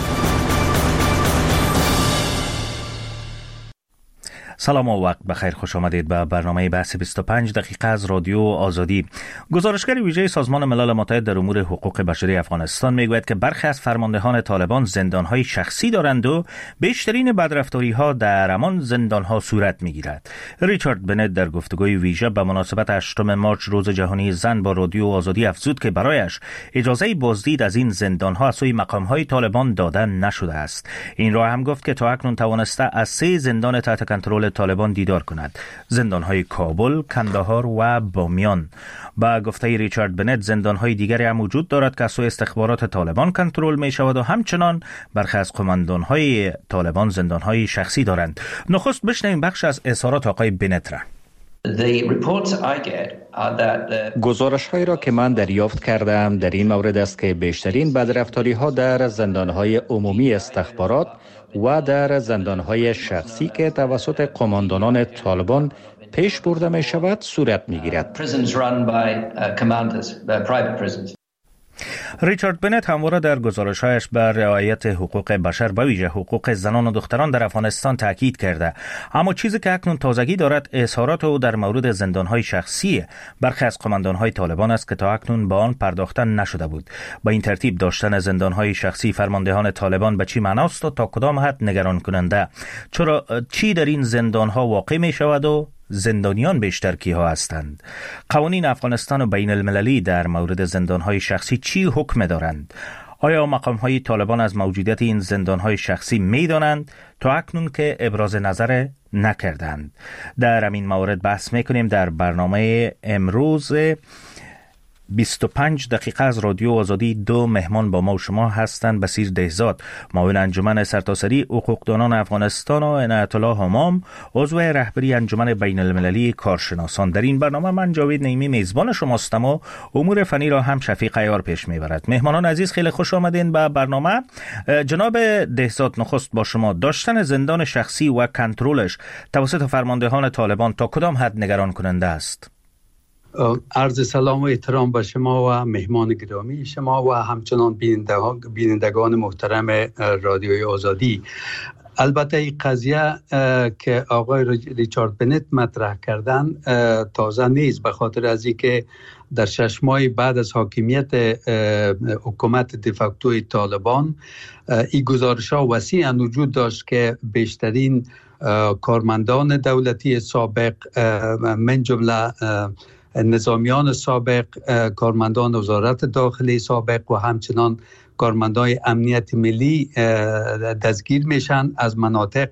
Speaker 25: سلام و وقت بخیر، خوش آمدید به برنامه بحث بیست و پنج دقیقه از رادیو آزادی. گزارشگر ویژه سازمان ملل متحد در امور حقوق بشری افغانستان میگوید که برخی از فرماندهان طالبان زندانهای شخصی دارند و بیشترین بدرفتاری‌ها در همان زندانها صورت میگیرد. ریچارد بنت در گفتگوی ویژه به مناسبت هشتم مارچ روز جهانی زن با رادیو آزادی افزود که برایش اجازه بازدید از این زندانها از سوی مقام‌های طالبان داده نشده است. این را هم گفت که تا اکنون توانسته از سه زندان تحت کنترل طالبان دیدار کند: زندان‌های کابل، کندهار و بامیان. با گفته ریچارد بنت زندان‌های دیگری هم وجود دارد که از سوی استخبارات طالبان کنترل می‌شود و همچنان برخی از قماندان‌های طالبان زندان‌های شخصی دارند. نخست بشنویم بخش از اظهارات آقای بنت را.
Speaker 26: گزارش هایی را که من دریافت کردم در این مورد است که بیشترین بدرفتاری ها در زندان های عمومی استخبارات و در زندان های شخصی که توسط قماندانان طالبان پیش برده می شود صورت می گیرد.
Speaker 25: ریچارد بنت همواره در گزارش‌هایش بر رعایت حقوق بشر به ویژه حقوق زنان و دختران در افغانستان تاکید کرده، اما چیزی که اکنون تازگی دارد اظهارات او در مورد زندان‌های شخصی برخی از قماندان‌های طالبان است که تا اکنون به آن پرداخته نشده بود. با این ترتیب داشتن زندان‌های شخصی فرماندهان طالبان به چی معناست و تا کدام حد نگران کننده؟ چرا چی در این زندان‌ها واقع می‌شود و زندانیان بیشتر کیها هستند؟ قوانین افغانستان و بین المللی در مورد زندانهای شخصی چی حکم دارند؟ آیا مقامهای طالبان از موجودیت این زندانهای شخصی می دانند تا اکنون که ابراز نظر نکردند؟ در همین مورد بحث می کنیم در برنامه امروز بیست و پنج دقیقه از رادیو آزادی. دو مهمان با ما و شما هستند: بصیر دهزاد، معاون انجمن سرتاسری حقوقدانان افغانستان، و عنایت الله همام، عضو رهبری انجمن بین المللی کارشناسان. در این برنامه من جاوید نعیمی میزبان شماستم و امور فنی را هم شفیق عیار پیش میبرد. مهمانان عزیز خیلی خوش آمدین به برنامه. جناب دهزاد، نخست با شما، داشتن زندان شخصی و کنترلش توسط فرماندهان طالبان تا کدام حد نگران کننده است؟
Speaker 27: عرض سلام و احترام به شما و مهمان گرامی شما و همچنان بینندگان محترم رادیوی آزادی. البته این قضیه که آقای ریچارد بنت مطرح کردن تازه نیست، به خاطر از اینکه در شش ماه بعد از حاکمیت حکومت دفاکتوی طالبان این گزارش ها وسیعا وجود داشت که بیشترین کارمندان دولتی سابق من جمله نظامیان سابق، کارمندان وزارت داخلی سابق و همچنان کارمندان امنیت ملی دستگیر میشن از مناطق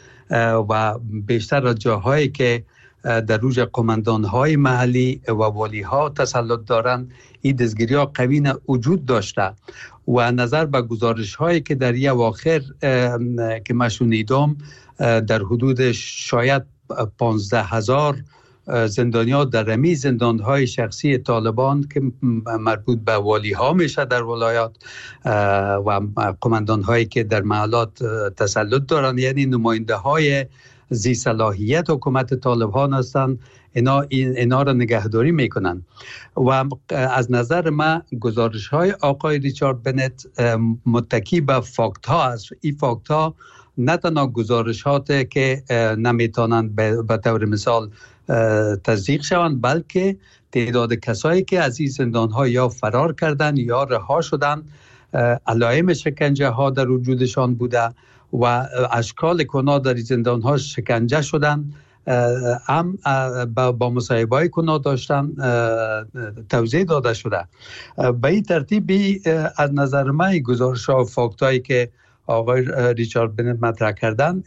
Speaker 27: و بیشتر از جاهایی که در روز قماندان‌های محلی و والی‌ها تسلط دارند این دستگیری‌ها قوی وجود داشته و نظر به گزارش‌هایی که در یک اواخر که من شنیدم در حدود شاید پانزده هزار زندانی‌ها در رمی زندان‌های شخصی طالبان که مربوط به والی‌ها میشه در ولایات و قماندان‌هایی که در محلات تسلط دارند، یعنی نماینده‌های ذی صلاحیت حکومت طالبان هستند، اینا اینا را نگهداری میکنن و از نظر من گزارش های آقای ریچارد بنت متکی به فاکت ها است. این فاکت ها نه تنها گزارشاتی که نمیتونن به طور مثال تصدیق شوند، بلکه تعداد کسایی که از این زندان ها یا فرار کردن یا رها شدن، علائم شکنجه ها در وجودشان بوده و اشکال کنا در زندان ها شکنجه شدن، هم با مصاحبه های کنا داشتن توضیح داده شده. به این ترتیبی از نظر من گزارش ها و فاکتایی که آقای ریچارد بنت مطرح کردن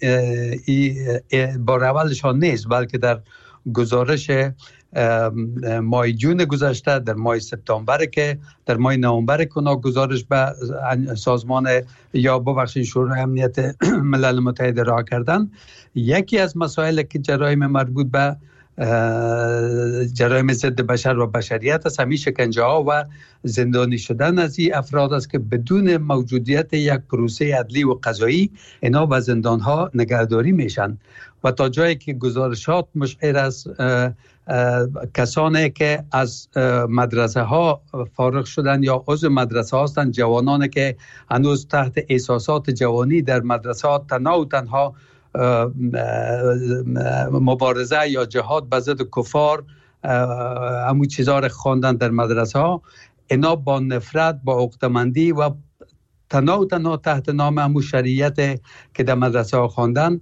Speaker 27: بار اولشان نیست، بلکه در گزارش ماه جون گذشته، در ماه سپتامبر که در ماه نوامبر کنا گزارش به سازمان یا ببخشید شورای امنیت ملل متحد راه کردن، یکی از مسائل که جرایم مربوط به جرایم ضد بشر و بشریت است همین شکنجه ها و زندانی شدن از این افراد است که بدون موجودیت یک پروسه عدلی و قضایی اینا به زندان ها نگهداری میشن و تا جایی که گزارشات مشعر است کسانی که از مدرسه ها فارغ شدن یا عضو مدرسه هستند، جوانانی که هنوز تحت احساسات جوانی در مدرسه ها تنها و تنها مبارزه یا جهاد به ضد کفار همون چیزا رو خواندن در مدرسه ها، اینا با نفرت، با عقده‌مندی و تنها و تنها تحت نام همون شریعت که در مدرسه ها خواندن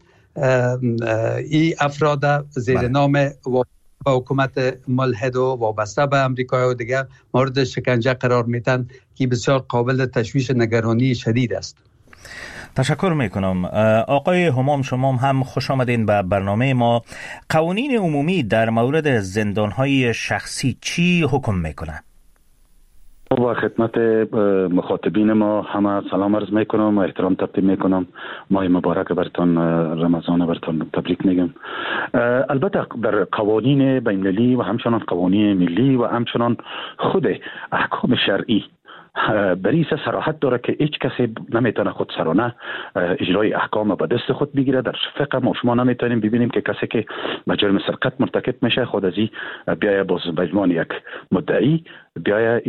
Speaker 27: این افراد زیر نام با حکومت ملحد و وابسته به امریکا و دیگر مورد شکنجه قرار میتن که بسیار قابل تشویش نگرانی شدید است.
Speaker 25: تشکر میکنم. آقای همام، شما هم خوش آمدین به برنامه ما. قوانین عمومی در مورد زندانهای شخصی چی حکم میکنه؟
Speaker 2: با خدمت مخاطبین ما همه سلام عرض میکنم و احترام تقدیم میکنم. ماه مبارک برتون، رمضان برتون تبریک میگم. البته در قوانین بین‌المللی و همچنان قوانین ملی و همچنان خود احکام شرعی بریسه صراحت داره که هیچ کسی نمیتونه خود سرانه اجرای احکام به دست خود بگیره. در فقه ما شما نمیتونیم ببینیم که کسی که به جرم سرقت مرتکب میشه خود از این بیایه باز به عنوان یک مدعی بیایه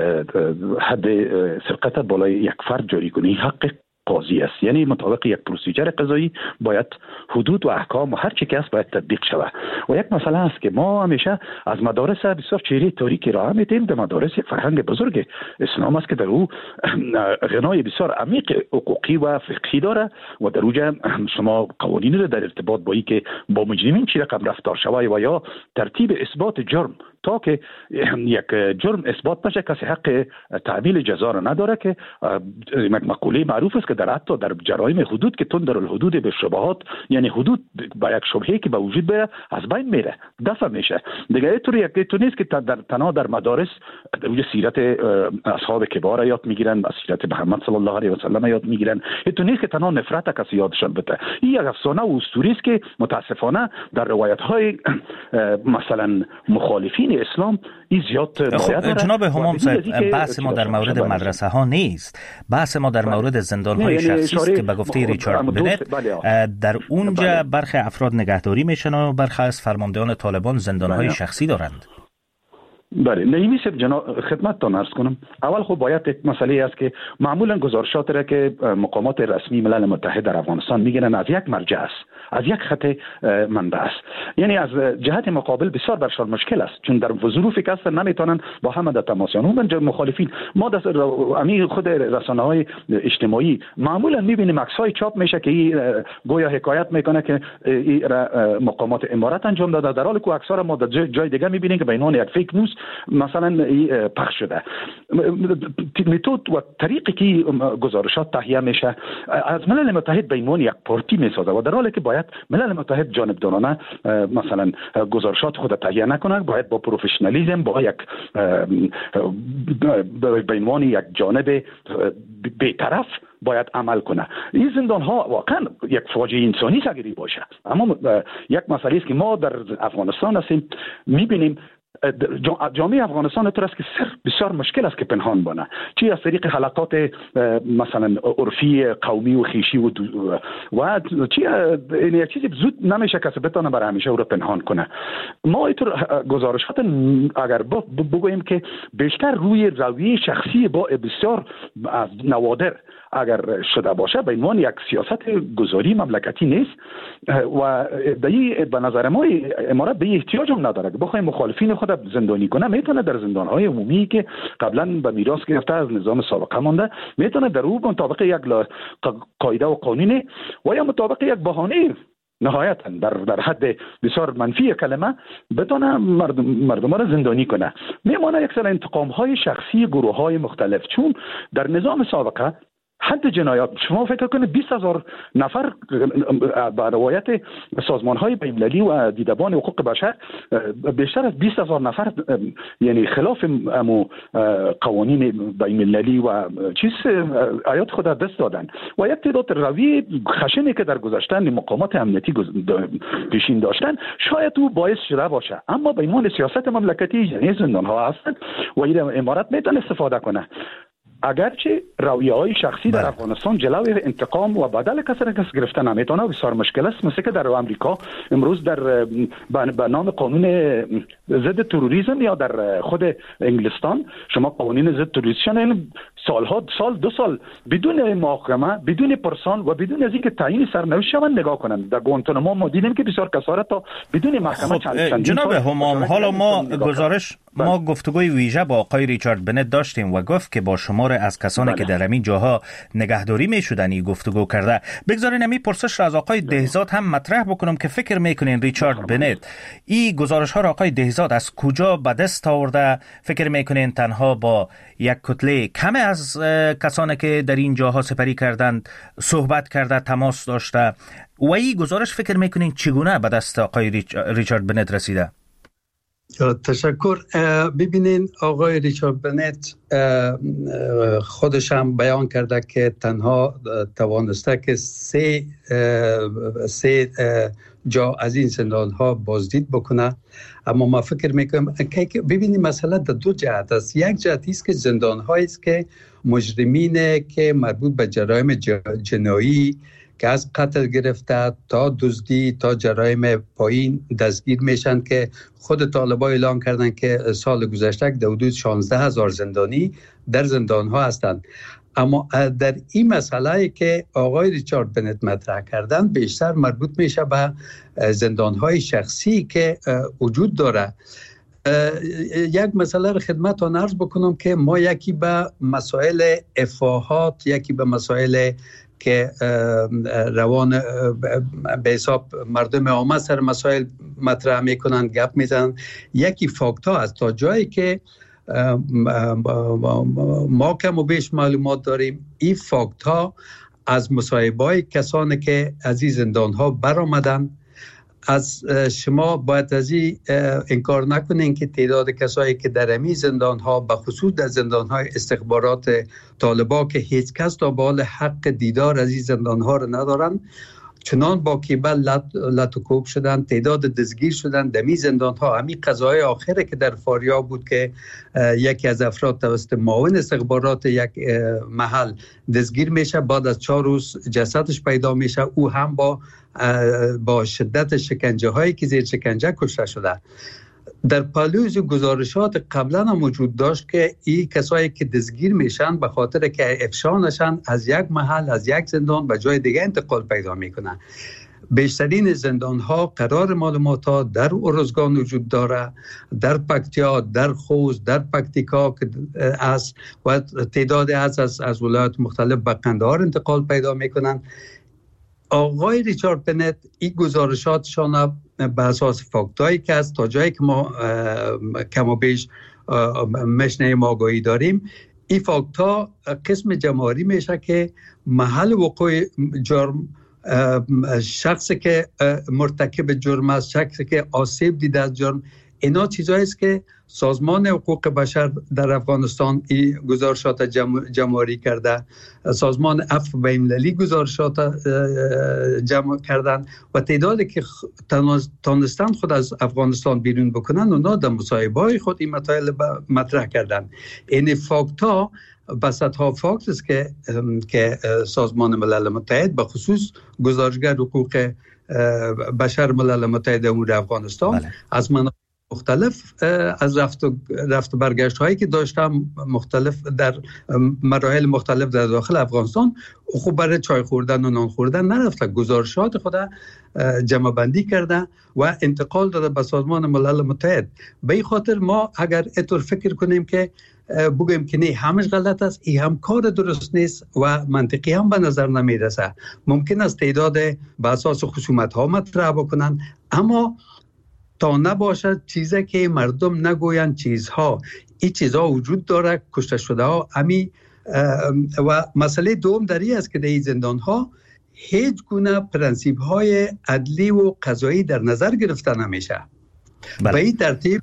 Speaker 2: حد سرقت بالای یک فرد جاری کنی. حق قاضی است، یعنی مطابق یک پروسیجر قضایی باید حدود و احکام و هر چی که است باید تطبیق شود. و یک مسئله است که ما همیشه از مدارس بسیار چهره تاریکی را میدیم. در مدارس یک فرهنگ بزرگ اسلام است که در او غنای بسیار عمیق حقوقی و فقهی داره و در اوجه شما قوانین را در ارتباط با این که با مجرمین چی رقم رفتار شود و یا ترتیب اثبات جرم تا که یک جرم اثبات نشه کسی حق تعدیل جزا را نداره، که مقوله معروف است که در حتی در جرایم حدود که تون در الحدود به شبهات، یعنی حدود با یک شبهه که به وجود بیاره از بین میره، دفع میشه. دیگه اینطور یک تو نیست که در تنها در مدارس در سیرت اصحاب کبار یاد میگیرن، سیرت محمد صلی الله علیه و سلم یاد میگیرن. اینطور نیست که تنها نفرت کسی یادشان بده. این یک افسانه و اسطوره است که متاسفانه در روایت های مثلا مخالفین اسلام این زیاد
Speaker 25: خب جناب همام صاحب، بحث ما در مورد مدرسه ها نیست، بحث ما در مورد زندان های شخصی است که به گفته ریچارد بنت در اونجا برخی افراد نگهداری میشن و برخی از فرماندهان طالبان زندان های شخصی دارند.
Speaker 2: بله نعیمی صاحب جناب خدمتتان عرض کنم. اول خب باید یک مسئله است که معمولا گزارشات را که مقامات رسمی ملل متحد در افغانستان میگیرن از یک مرجع است، از یک خط منبع است، یعنی از جهت مقابل بسیار برشان مشکل است، چون در ظروفی که هستن نمیتونن با هم در تماس یابند. مخالفین ما در امی خود رسانه‌های اجتماعی معمولا میبینیم عکس‌های چاپ میشه که این گویا حکایت میکنه که این مقامات امارات انجام داده، در حالی که عکس‌ها را ما در جای دیگه میبینیم که به عنوان یک فیک نیوز مثلا پخش شده. متد و طریقی که گزارشات تهیه میشه از ملل متحد به عنوان یک پارتی میسازه و در حالی که باید ملل متحد جانبدارانه مثلا گزارشات خود تهیه نکنه، باید با پروفشنالیسم با یک به عنوان یک جانب بی‌طرف باید عمل کنه. این زندان ها واقعا یک فاجعه انسانی سگری باشه، اما یک مسئله است که ما در افغانستان هستیم میبینیم جامعه افغانستان طور است که سر بسیار مشکل است که پنهان بانه، چی از طریق حلقات مثلا عرفی قومی و خیشی و و چی این یک چیزی زود نمیشه کسی بتونه برای همیشه او را پنهان کنه. ما اینطور گزارشات اگر بگوییم که بیشتر روی رویه شخصی با بسیار از نوادر اگر شده باشه به عنوان یک سیاست گذاری مملکتی نیست و به نظر ما امارات به احتیاج هم نداره که بخوایم مخالفین خود زندانی کنه. میتونه در زندان‌های عمومی که قبلا به میراث گرفته از نظام سابقه مانده میتونه در او مطابق یک قاعده و قانون و یا مطابق یک بهانه نهایتا در در حد بسیار منفی کلمه بتونه مردم مردم را زندانی کنه. میمونه یک سر انتقام های شخصی گروه های مختلف، چون در نظام سابقه حد جنایات شما فکر کنید بیست هزار نفر به روایت سازمان های بین‌المللی و دیدبان حقوق بشر بیشتر از بیست هزار نفر یعنی خلاف امو قوانین بین‌المللی و چیز حیات خود دست دادن و یک تعداد روی خشنی که در گذشتن مقامات امنیتی پیشین داشتن شاید او باعث شده باشه، اما به عنوان سیاست مملکتی یعنی زندان ها هستند و این امارات میتونه استفاده کنه. اگرچه رویه‌های شخصی در افغانستان جلوی انتقام و بدل کسی را گرفتن نمیتونه بسیار مشکل است. مثل که در آمریکا امروز در به نام قانون ضد تروریسم یا در خود انگلستان شما قوانین ضد تروریسم سالها سال دو سال بدون محاکمه بدون پرسان و بدون از اینکه تعیین سرنوشت شوند نگاه کنند. در گوانتانامو ما دیدیم که بسیار کسا تا بدون محکمه
Speaker 25: چند جناب همام حالا ما گزارش ما گفتگوی ویژه با آقای ریچارد بنت داشتیم و گفت که با شمار از کسانی بله. که در همین جاها نگهداری میشدن گفتگو کرده. بگذارین همین پرسش را از آقای دهزاد هم مطرح بکنم که فکر میکنین ریچارد بنت این گزارش ها را آقای دهزاد از کجا به دست آورده؟ فکر میکنین تنها با یک کتله کم از کسانی که در این جاها سپری کردند صحبت کرده، تماس داشته و این گزارش فکر میکنین چگونه به دست آقای ریچارد بنت رسیده؟
Speaker 27: تشکر. ببینین آقای ریچارد بنت خودش هم بیان کرده که تنها توانسته که سه سه جا از این زندان ها بازدید بکنه، اما ما فکر میکنم که ببینیم مسئله در دو جهت است. یک جهتی است که زندان هایی است که مجرمین که مربوط به جرایم جنایی که از قتل گرفته تا دزدی تا جرایم پایین دستگیر میشن که خود طالبان اعلان کردن که سال گذشته در حدود شانزده هزار زندانی در زندان ها هستند. اما در این مسئله که آقای ریچارد بنت مطرح کردن بیشتر مربوط میشه به زندان های شخصی که وجود داره. یک مسئله رو خدمتتون عرض بکنم که ما یکی به مسائل افاهات، یکی به مسائل که روان به حساب مردم عامه سر مسائل مطرح میکنن گپ میزنن، یکی فاکت ها است. تا جایی که ما کم و بیش معلومات داریم این فاکت ها از مصاحبه های کسانی که از این زندان ها برآمدن. از شما باید از این انکار نکنین که تعداد کسایی که در همین زندان ها به خصوص در زندان های استخبارات طالبان که هیچ کس تا به حال حق دیدار از این زندان ها رو ندارن چنان با کیبل لط, لط و کوب شدن، تعداد دزگیر شدن در می زندان ها. همین قضای آخره که در فاریاب بود که یکی از افراد توسط معاون استخبارات یک محل دزگیر میشه، بعد از چهار روز جسدش پیدا میشه، او هم با با شدت شکنجه هایی که زیر شکنجه کشته شده. در پالوز گزارشات قبلا هم وجود داشت که این کسایی که دستگیر میشن به خاطر که افشا نشن از یک محل از یک زندان به جای دیگه انتقال پیدا میکنن. بیشترین زندان ها قرار معلومات در ارزگان وجود داره، در پکتیا، در خوست، در پکتیکا که است و تعداد از از, از ولایات مختلف به قندهار انتقال پیدا میکنن. آقای ریچارد بنت این گزارشاتشان به اساس فاکتایی که است تا جایی که ما کم و بیش مشنیم آگاهی داریم، این فاکتا قسم جماری میشه که محل وقوع جرم، شخصی که مرتکب جرم است، شخصی که آسیب دیده از جرم، اینا چیزایی است که سازمان حقوق بشر در افغانستان این گزارشات جمع جمع‌آوری کرده، سازمان عفو بین‌المللی گزارشات جمع کردن و تعدادی که تانستن خود از افغانستان بیرون بکنن اونا در مصاحبه‌های خود این مطالب مطرح کردن. این فاکتا بسط ها فاکت است که که سازمان ملل متحد به خصوص گزارشگر حقوق بشر ملل متحد امور افغانستان بله. از منابع مختلف از رفت و رفت و برگشت هایی که داشتم مختلف در مراحل مختلف در داخل افغانستان خب برای چای خوردن و نان خوردن نرفته، گزارشات خود جمع بندی کرده و انتقال داده به سازمان ملل متحد. به این خاطر ما اگر اینطور فکر کنیم که بگیم که نه همش غلط است، این هم کار درست نیست و منطقی هم به نظر نمیرسه، ممکن است تعداد به اساس خصومت ها مطرح بکنن، اما تا نباشد چیزی که مردم نگویند چیزها، این چیزها وجود داره، کشته شده ها امی. و مسئله دوم در این است که در این زندان ها هیچ گونه پرنسیب های عدلی و قضایی در نظر گرفته نمیشه. به این ترتیب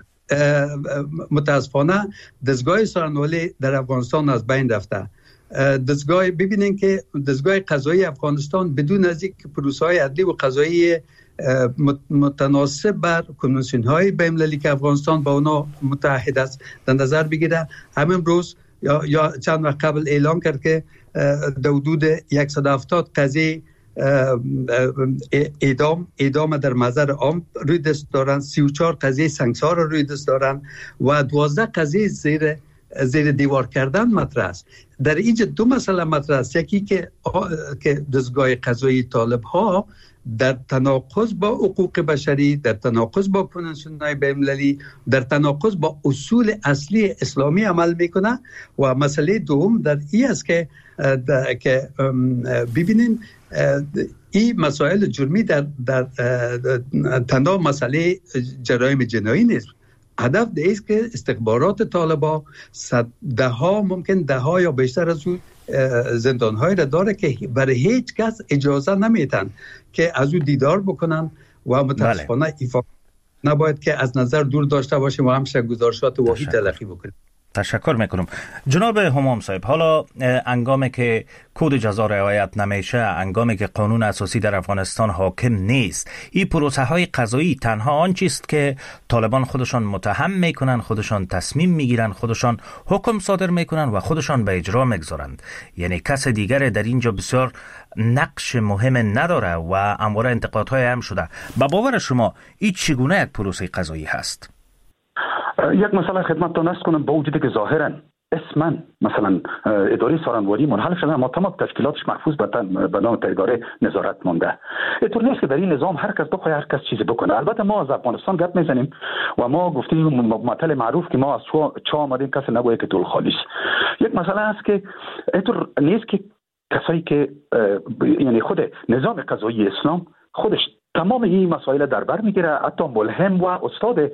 Speaker 27: متاسفانه دستگاه سخنوری در افغانستان از بین رفته. دستگاه ببینین که دستگاه قضایی افغانستان بدون از اینکه پروسه‌های عدلی و قضایی متناسب بر کنوانسیون های بین‌المللی که افغانستان با اونا متحد است در نظر بگیره، همین روز یا یا چند وقت قبل اعلام کرد که در حدود صد و هفتاد قضیه اعدام اعدام در محضر عام روی دست دارن، سی و چهار قضیه سنگسار روی دست دارن و دوازده قضیه زیر زیر دیوار کردن مطرح است. در اینجا دو مسئله مطرح است، یکی که که دستگاه قضایی طالب ها در تناقض با حقوق بشری، در تناقض با کنوانسیون‌های بین‌المللی، در تناقض با اصول اصلی اسلامی عمل میکنه و مسئله دوم در این است که که ببینین این مسائل جرمی در در تنها مسئله جرایم جنایی نیست. هدف ده است که استخبارات طالبان ده ها ممکن ده ها یا بیشتر از اون زندان های را داره که برای هیچ کس اجازه نمیتن که از اون دیدار بکنن و متاسفانه ایفا نباید که از نظر دور داشته باشیم و همشه گزارشات واهی تلقی بکنیم.
Speaker 25: تشکر میکنم جناب همام صاحب. حالا انگامی که کد جزا رعایت نمیشه، انگامی که قانون اساسی در افغانستان حاکم نیست، این پروسه های قضایی تنها آن چیست که طالبان خودشان متهم میکنن، خودشان تصمیم میگیرن، خودشان حکم صادر میکنن و خودشان به اجرا میگذارند، یعنی کس دیگر در اینجا بسیار نقش مهم نداره و امواره انتقادهای هم شده. با باور شما این چگونه یک پروسه قضایی هست؟
Speaker 2: یک مسئله خدمتتان عرض کنم، با وجودی که ظاهرا اسما مثلا اداره سارنواری منحل شده اما تمام تشکیلاتش محفوظ به نام اداره نظارت مونده. اینطور نیست که در این نظام هر کس بخواد هر کس چیزی بکنه. البته ما از افغانستان گپ میزنیم و ما گفتیم مطلع معروف که ما از چا آمدیم کسی نگوید که طول خالی است. یک مسئله است که اینطور نیست که کسایی که یعنی خود نظام قضایی اسلام خودش تمام این مسائل در بر میگیره، حتی ملهم و استاد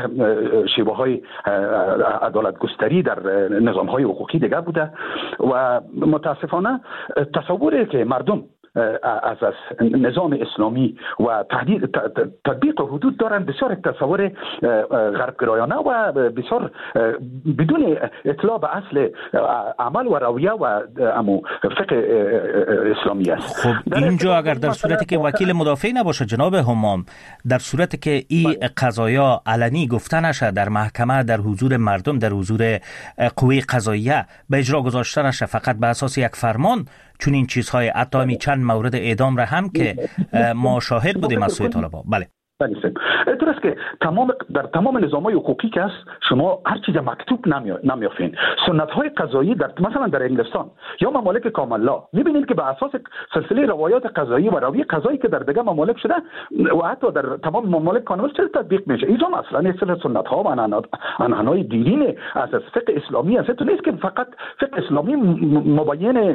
Speaker 2: شیوه های عدالت گستری در نظام های حقوقی دیگه بوده و متاسفانه تصوری که مردم از از نظام اسلامی و تحدید تطبیق حدود دارن بسیار تصور غربگرایانه و بسیار بدون اطلاع به اصل عمل و رویه و امو فقه اسلامی است.
Speaker 25: خب اینجا اگر در صورتی که وکیل مدافع نباشه جناب همام، در صورتی که این قضایا علنی گفته نشه در محکمه، در حضور مردم، در حضور قوه قضاییه به اجرا گذاشته نشه، فقط به اساس یک فرمان، چون این چیزهای حتی چند مورد اعدام را هم که ما شاهد بودیم از سوی طالبان. بله
Speaker 2: نیستیم. درست که تمام در تمام نظام‌های حقوقی که است شما هر چیز مکتوب نمیافین. سنت‌های قضایی در مثلا در انگلستان یا ممالک کاملا می‌بینید که به اساس سلسله روایات قضایی و روی قضایی که در دیگه ممالک شده و حتی در تمام ممالک قانون چه تطبیق میشه. اینجا مثلا اصل سنت‌ها و عنعنات دینی از فقه اسلامی است. تو نیست که فقط فقه اسلامی مبین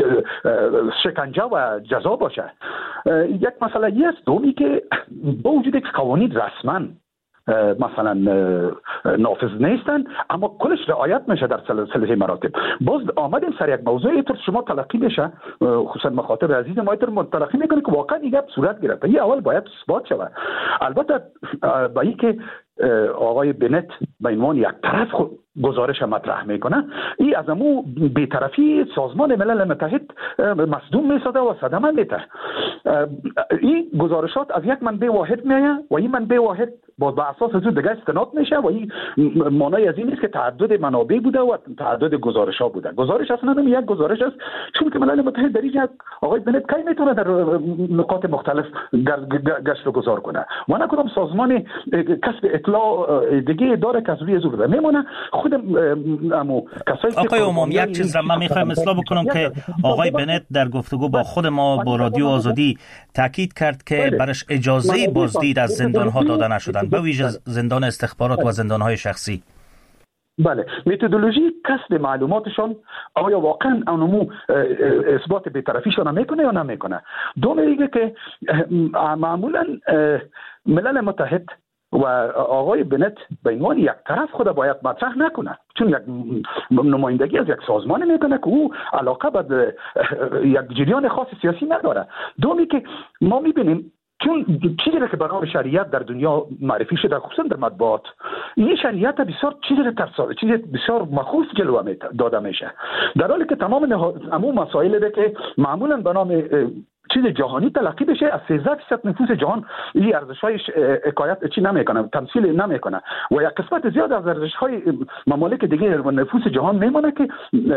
Speaker 2: شکنجه و جزا باشه. یک مسئله است دومی که با وجود یک قوانین رسما مثلا نافذ نیستن اما کلش رعایت میشه در سلسله مراتب. باز آمدیم سر یک موضوعی که شما تلقی بشه، خصوصا مخاطب عزیز ما تر تلقی میکنه که واقعا این گپ صورت گرفته. این اول باید اثبات شود. البته با اینکه آقای بنت به عنوان یک طرف گزارش مطرح میکنه، این از امو بی‌طرفی سازمان ملل متحد مصدوم میسازه و صدمه میده. این گزارشات از یک منبع واحد میایه و این منبع واحد با به اساس از دیگه استناد میشه و این معنای از این است که تعدد منابع بوده و تعدد گزارش ها بوده. گزارش اصلا هم یک گزارش است، چون که ملل متحد در اینجا آقای بنت کی میتونه در نقاط مختلف گشت و گذار کنه و نه کدام سازمان کسب اطلاع دیگه داره که از روی زور میمونه. خود امو کسایی که
Speaker 25: آقای امام یک چیز را من میخوایم اصلاح بکنم که آقای بنت در گفتگو با خود ما با رادیو آزادی تاکید کرد که برش اجازه بازدید از زندان ها داده نشدن، به ویژه زندان استخبارات و زندان های شخصی.
Speaker 2: بله، متدولوژی کسب معلوماتشان آیا واقعا اونمو اثبات بی‌طرفیشون میکنه یا نمیکنه. دو میگه که معمولا ملل متحد و آقای بنت به عنوان یک طرف خود باید مطرح نکنه، چون یک نمایندگی از یک سازمان میکنه که او علاقه به یک جریان خاص سیاسی نداره. دومی که ما میبینیم چون چیزی که به نام شریعت در دنیا معرفی شده خصوصا در مطبوعات، این شریعت بسیار چیزی تفسیر چیزی بسیار مخصوص جلوه داده میشه، در حالی که تمام عموم مسائل ده که معمولا به نام چیز جهانی تلقی بشه از سیزده درصد نفوس جهان این ارزش‌های حکایت چی نمیکنه، تمثیل نمیکنه و یک قسمت زیاد از ارزش‌های ممالک دیگه و نفوس جهان میمونه که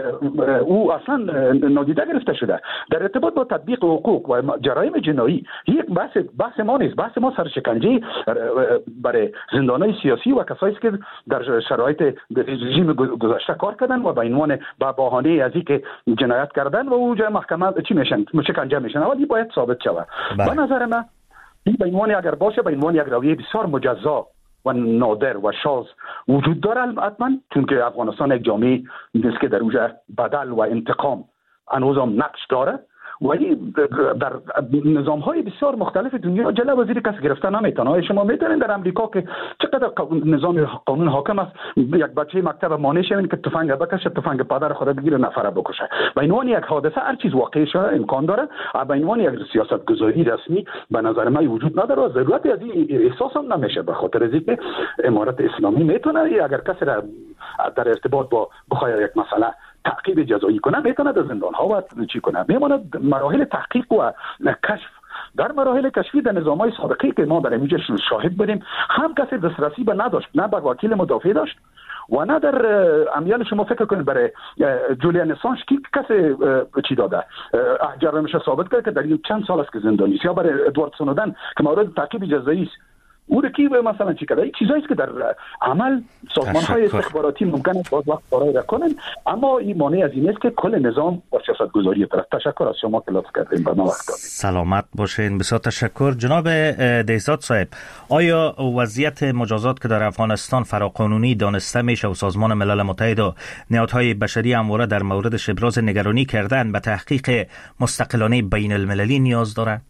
Speaker 2: او اصلا نادیده گرفته شده. در ارتباط با تطبیق حقوق و جرایم جنایی یک بحث بحث ما نیست، بحث ما سرشکنجه برای زندانای سیاسی و کسایی که در شرایط رژیم گذشته کار کردن و به عنوان با بهانه از اینکه جنایت کردن و اونجا محکمه چی میشن، شکنجه میشن. این باید ثابت شود. به نظر من این به عنوان اگر باشه به عنوان یک رویه بسیار مجزا و نادر و شاذ وجود داره حتما، چون که افغانستان یک جامعه نیست که در اونجا بدل و انتقام هنوزم نقش داره و این در نظام‌های بسیار مختلف دنیا جلوه وزیر کس گرفته نمیتونه. شما میتونید در امریکا که چقدر نظام قانون حاکم است، یک بچه مکتب مانع شوین که تفنگ بکشه، تفنگ پدر خود بگیره نفره بکشه. به عنوان یک حادثه هر چیز واقع شده امکان داره، به عنوان یک سیاست گذاری رسمی به نظر من وجود نداره و ضرورت از این احساس هم نمیشه، به خاطر اینکه امارت اسلامی میتونه اگر کسی را در ارتباط با بخواد یک مسئله تعقیب جزایی کنه میتونه در زندان ها و چی کنه. میماند مراحل تحقیق و کشف. در مراحل کشفی در نظام‌های سابقه که ما در اینجا شاهد بودیم هم کسی دسترسی به نداشت، نه بر وکیل مدافع داشت و نه در امیال شما فکر کنید برای جولیان اسانج کی کسی چی داده جرمش ثابت کرد که در این چند سال است که زندانی است، یا برای ادوارد سنودن که مورد تعقیب جزایی است او رکی به مثلا چی کرده. این چیزایی است که در عمل سازمان‌های استخباراتی ممکن است باز وقت برای رکنن، اما این مانع از این است که کل نظام با سیاست‌گذاری طرف. تشکر از شما که لطف کردین برنامه وقت دادید.
Speaker 25: سلامت باشین. بسیار تشکر. جناب دهزاد صاحب، آیا وضعیت مجازات که در افغانستان فراقانونی دانسته میشه و سازمان ملل متحد و نهادهای بشری همواره در موردش ابراز نگرانی کردن به تحقیق مستقلانه بین المللی نیاز داره؟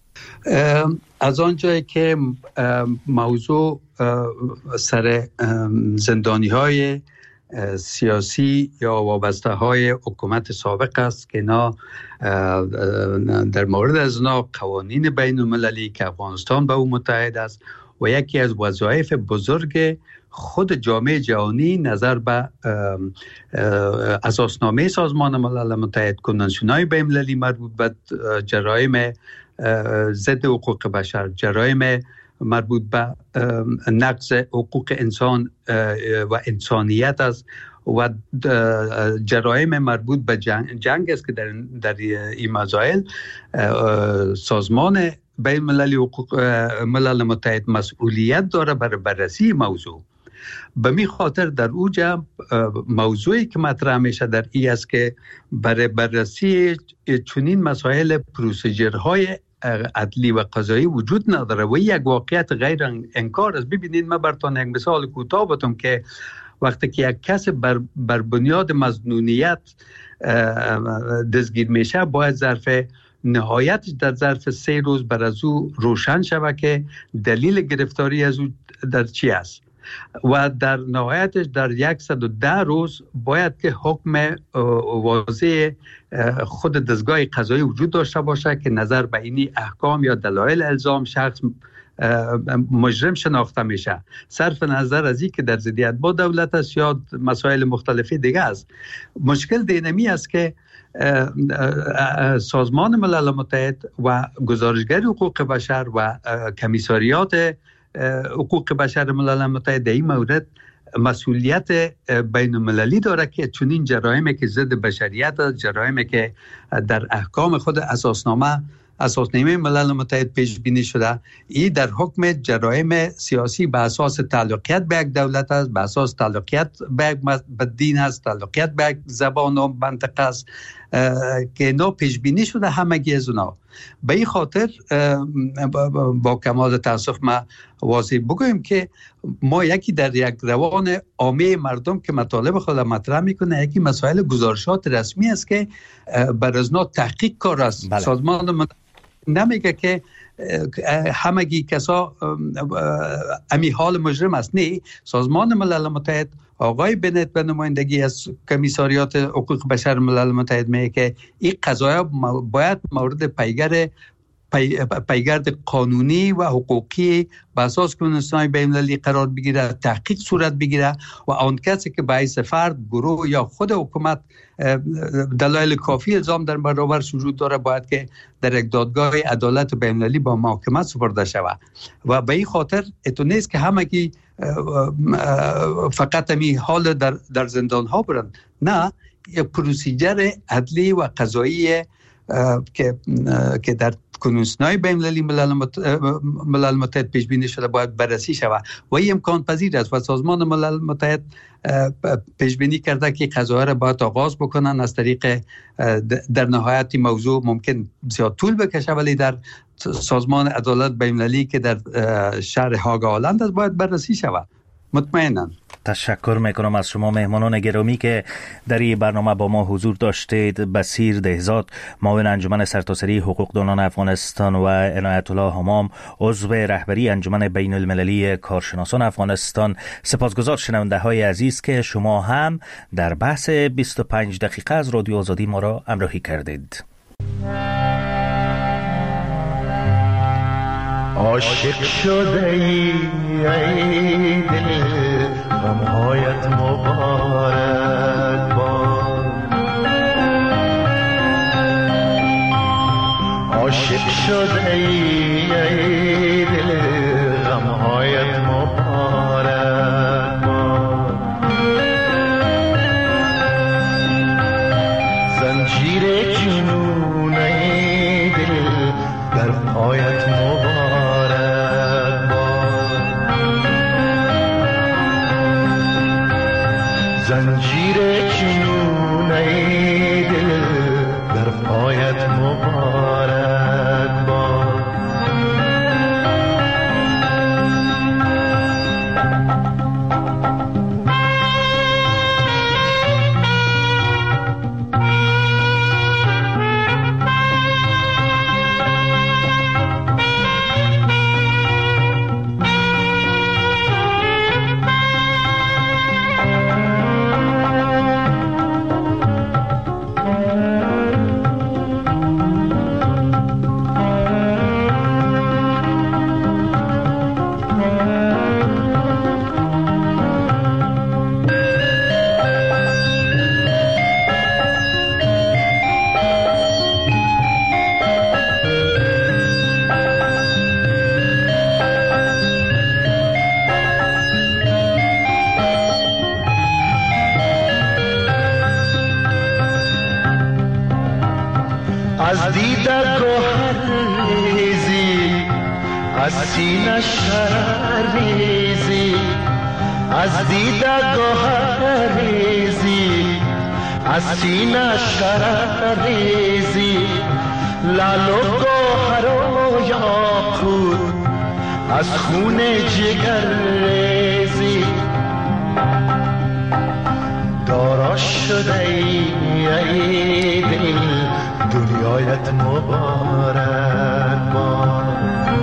Speaker 27: از آنجایی که موضوع سر زندانی های سیاسی یا وابسته های حکومت سابق است که اینا در مورد از اینا قوانین بین المللی که افغانستان به او متحد است و یکی از وظایف بزرگ خود جامعه جهانی نظر به اساسنامه سازمان ملل متحد، کنوانسیون‌های بین المللی مربوط به جرایم ضد حقوق بشر، جرایم مربوط به نقض حقوق انسان و انسانیت است و جرایم مربوط به جنگ, جنگ است که در, در این مسائل سازمان بین المللی حقوق ملل متحد مسئولیت داره برای بررسی موضوع. به می خاطر در اوجا موضوعی که مطرح میشه در ای است که برای بررسی چنین مسائل پروسیجرهای عدلی و قضایی وجود نداره و یک واقعیت غیر انکار است. ببینید من براتون یک مثال کوتاه بگم که وقتی که یک کس بر, بر بنیاد مظنونیت دستگیر میشه باید ظرف نهایت در ظرف سه روز بر از او روشن شود که دلیل گرفتاری از او در چی است و در نهایتش در صد و ده روز باید که حکم واضح خود دستگاه قضایی وجود داشته باشه که نظر به اینی احکام یا دلایل الزام شخص مجرم شناخته میشه، صرف نظر از این که در ضدیت با دولت است یا مسائل مختلفی دیگه است. مشکل دینمی است که سازمان ملل متحد و گزارشگر حقوق بشر و کمیساریات حقوق بشر ملل متحد در این مورد مسئولیت بین المللی داره که چنین جرائمی که ضد بشریت است، جرائمی که در احکام خود اساسنامه اساسنامه ملل متحد پیش بینی شده، این در حکم جرایم سیاسی به اساس تعلقیت به یک دولت است، به اساس تعلقیت به دین است، تعلقیت به زبان و منطقه است که نو پیش بینی شده همگی از اونا. به این خاطر با کمال تاسف ما واضح بگویم که ما یکی در یک روان عامه مردم که مطالب خود مطرح میکنه، یکی مسائل گزارشات رسمی است که بر از نوع تحقیق کار است. بله. سازمان من نمیگه که همگی کسا امی حال مجرم است، نه. سازمان ملل متحد آقای بنت به نمایندگی از کمیساریات حقوق بشر ملل متحد میگه که این قضایا باید مورد پیگر پی، پیگرد قانونی و حقوقی به اساس کنونهای بین‌المللی قرار بگیره، تحقیق صورت بگیره و آن کسی که به حیث فرد، گروه یا خود حکومت دلایل کافی الزام در برابرش وجود داره باید که در یک دادگاه عدالت بین‌المللی با محاکمه سپرده شود. و به این خاطر اتو نیست که همگی فقط همی حال در, در زندان ها برند، نه، یک پروسیجر عدلی و قضایی که که در کنونهای بین‌المللی ملل متحد پیش بینی شده باید بررسی شود و این امکان پذیر است و سازمان ملل متحد پیش بینی کرده که قضایا را باید آغاز بکنن از طریق در نهایت موضوع ممکن زیاد طول بکشه ولی در سازمان عدالت بین‌المللی که در شهر هاگ هلند است باید بررسی شود. مطمئنم.
Speaker 25: تشکر میکنم از شما مهمانان گرامی که در این برنامه با ما حضور داشتید. بصیر دهزاد، معاون انجمن سرتاسری حقوقدانان افغانستان و عنایت الله حمام، عضو رهبری انجمن بین المللی کارشناسان افغانستان. سپاسگزار شنونده های عزیز که شما هم در بحث بیست و پنج دقیقه از رادیو آزادی ما را همراهی کردید.
Speaker 8: عاشق شده ای ای دل غمهایت مبارک باد، عاشق شده ای ای دل غمهایت مبارک باد، زنجیر جنون ای دل در پایت مبارک، زنجیر جنون ای دل در پایت مبارک باد. از دیده گوهر ریزی از سینه شرر ریزی، از دیده گوهر ریزی، از سینه شرر ریزی، لال و گوهر و یاقوت از خون جگر ریزی. دارا شده ای دل دنیایت مبارک باد،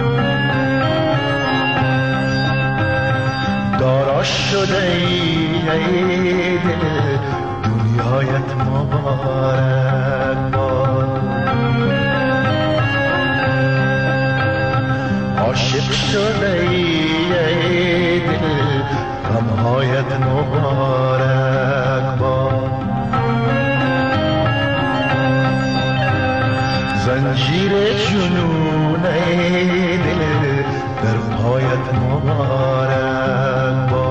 Speaker 8: دارا شده ای دل دنیایت مبارک باد. عاشق شده ای دل غمهایت مبارک باد. زنجیر جنون ای دل در پایت مبارک باد.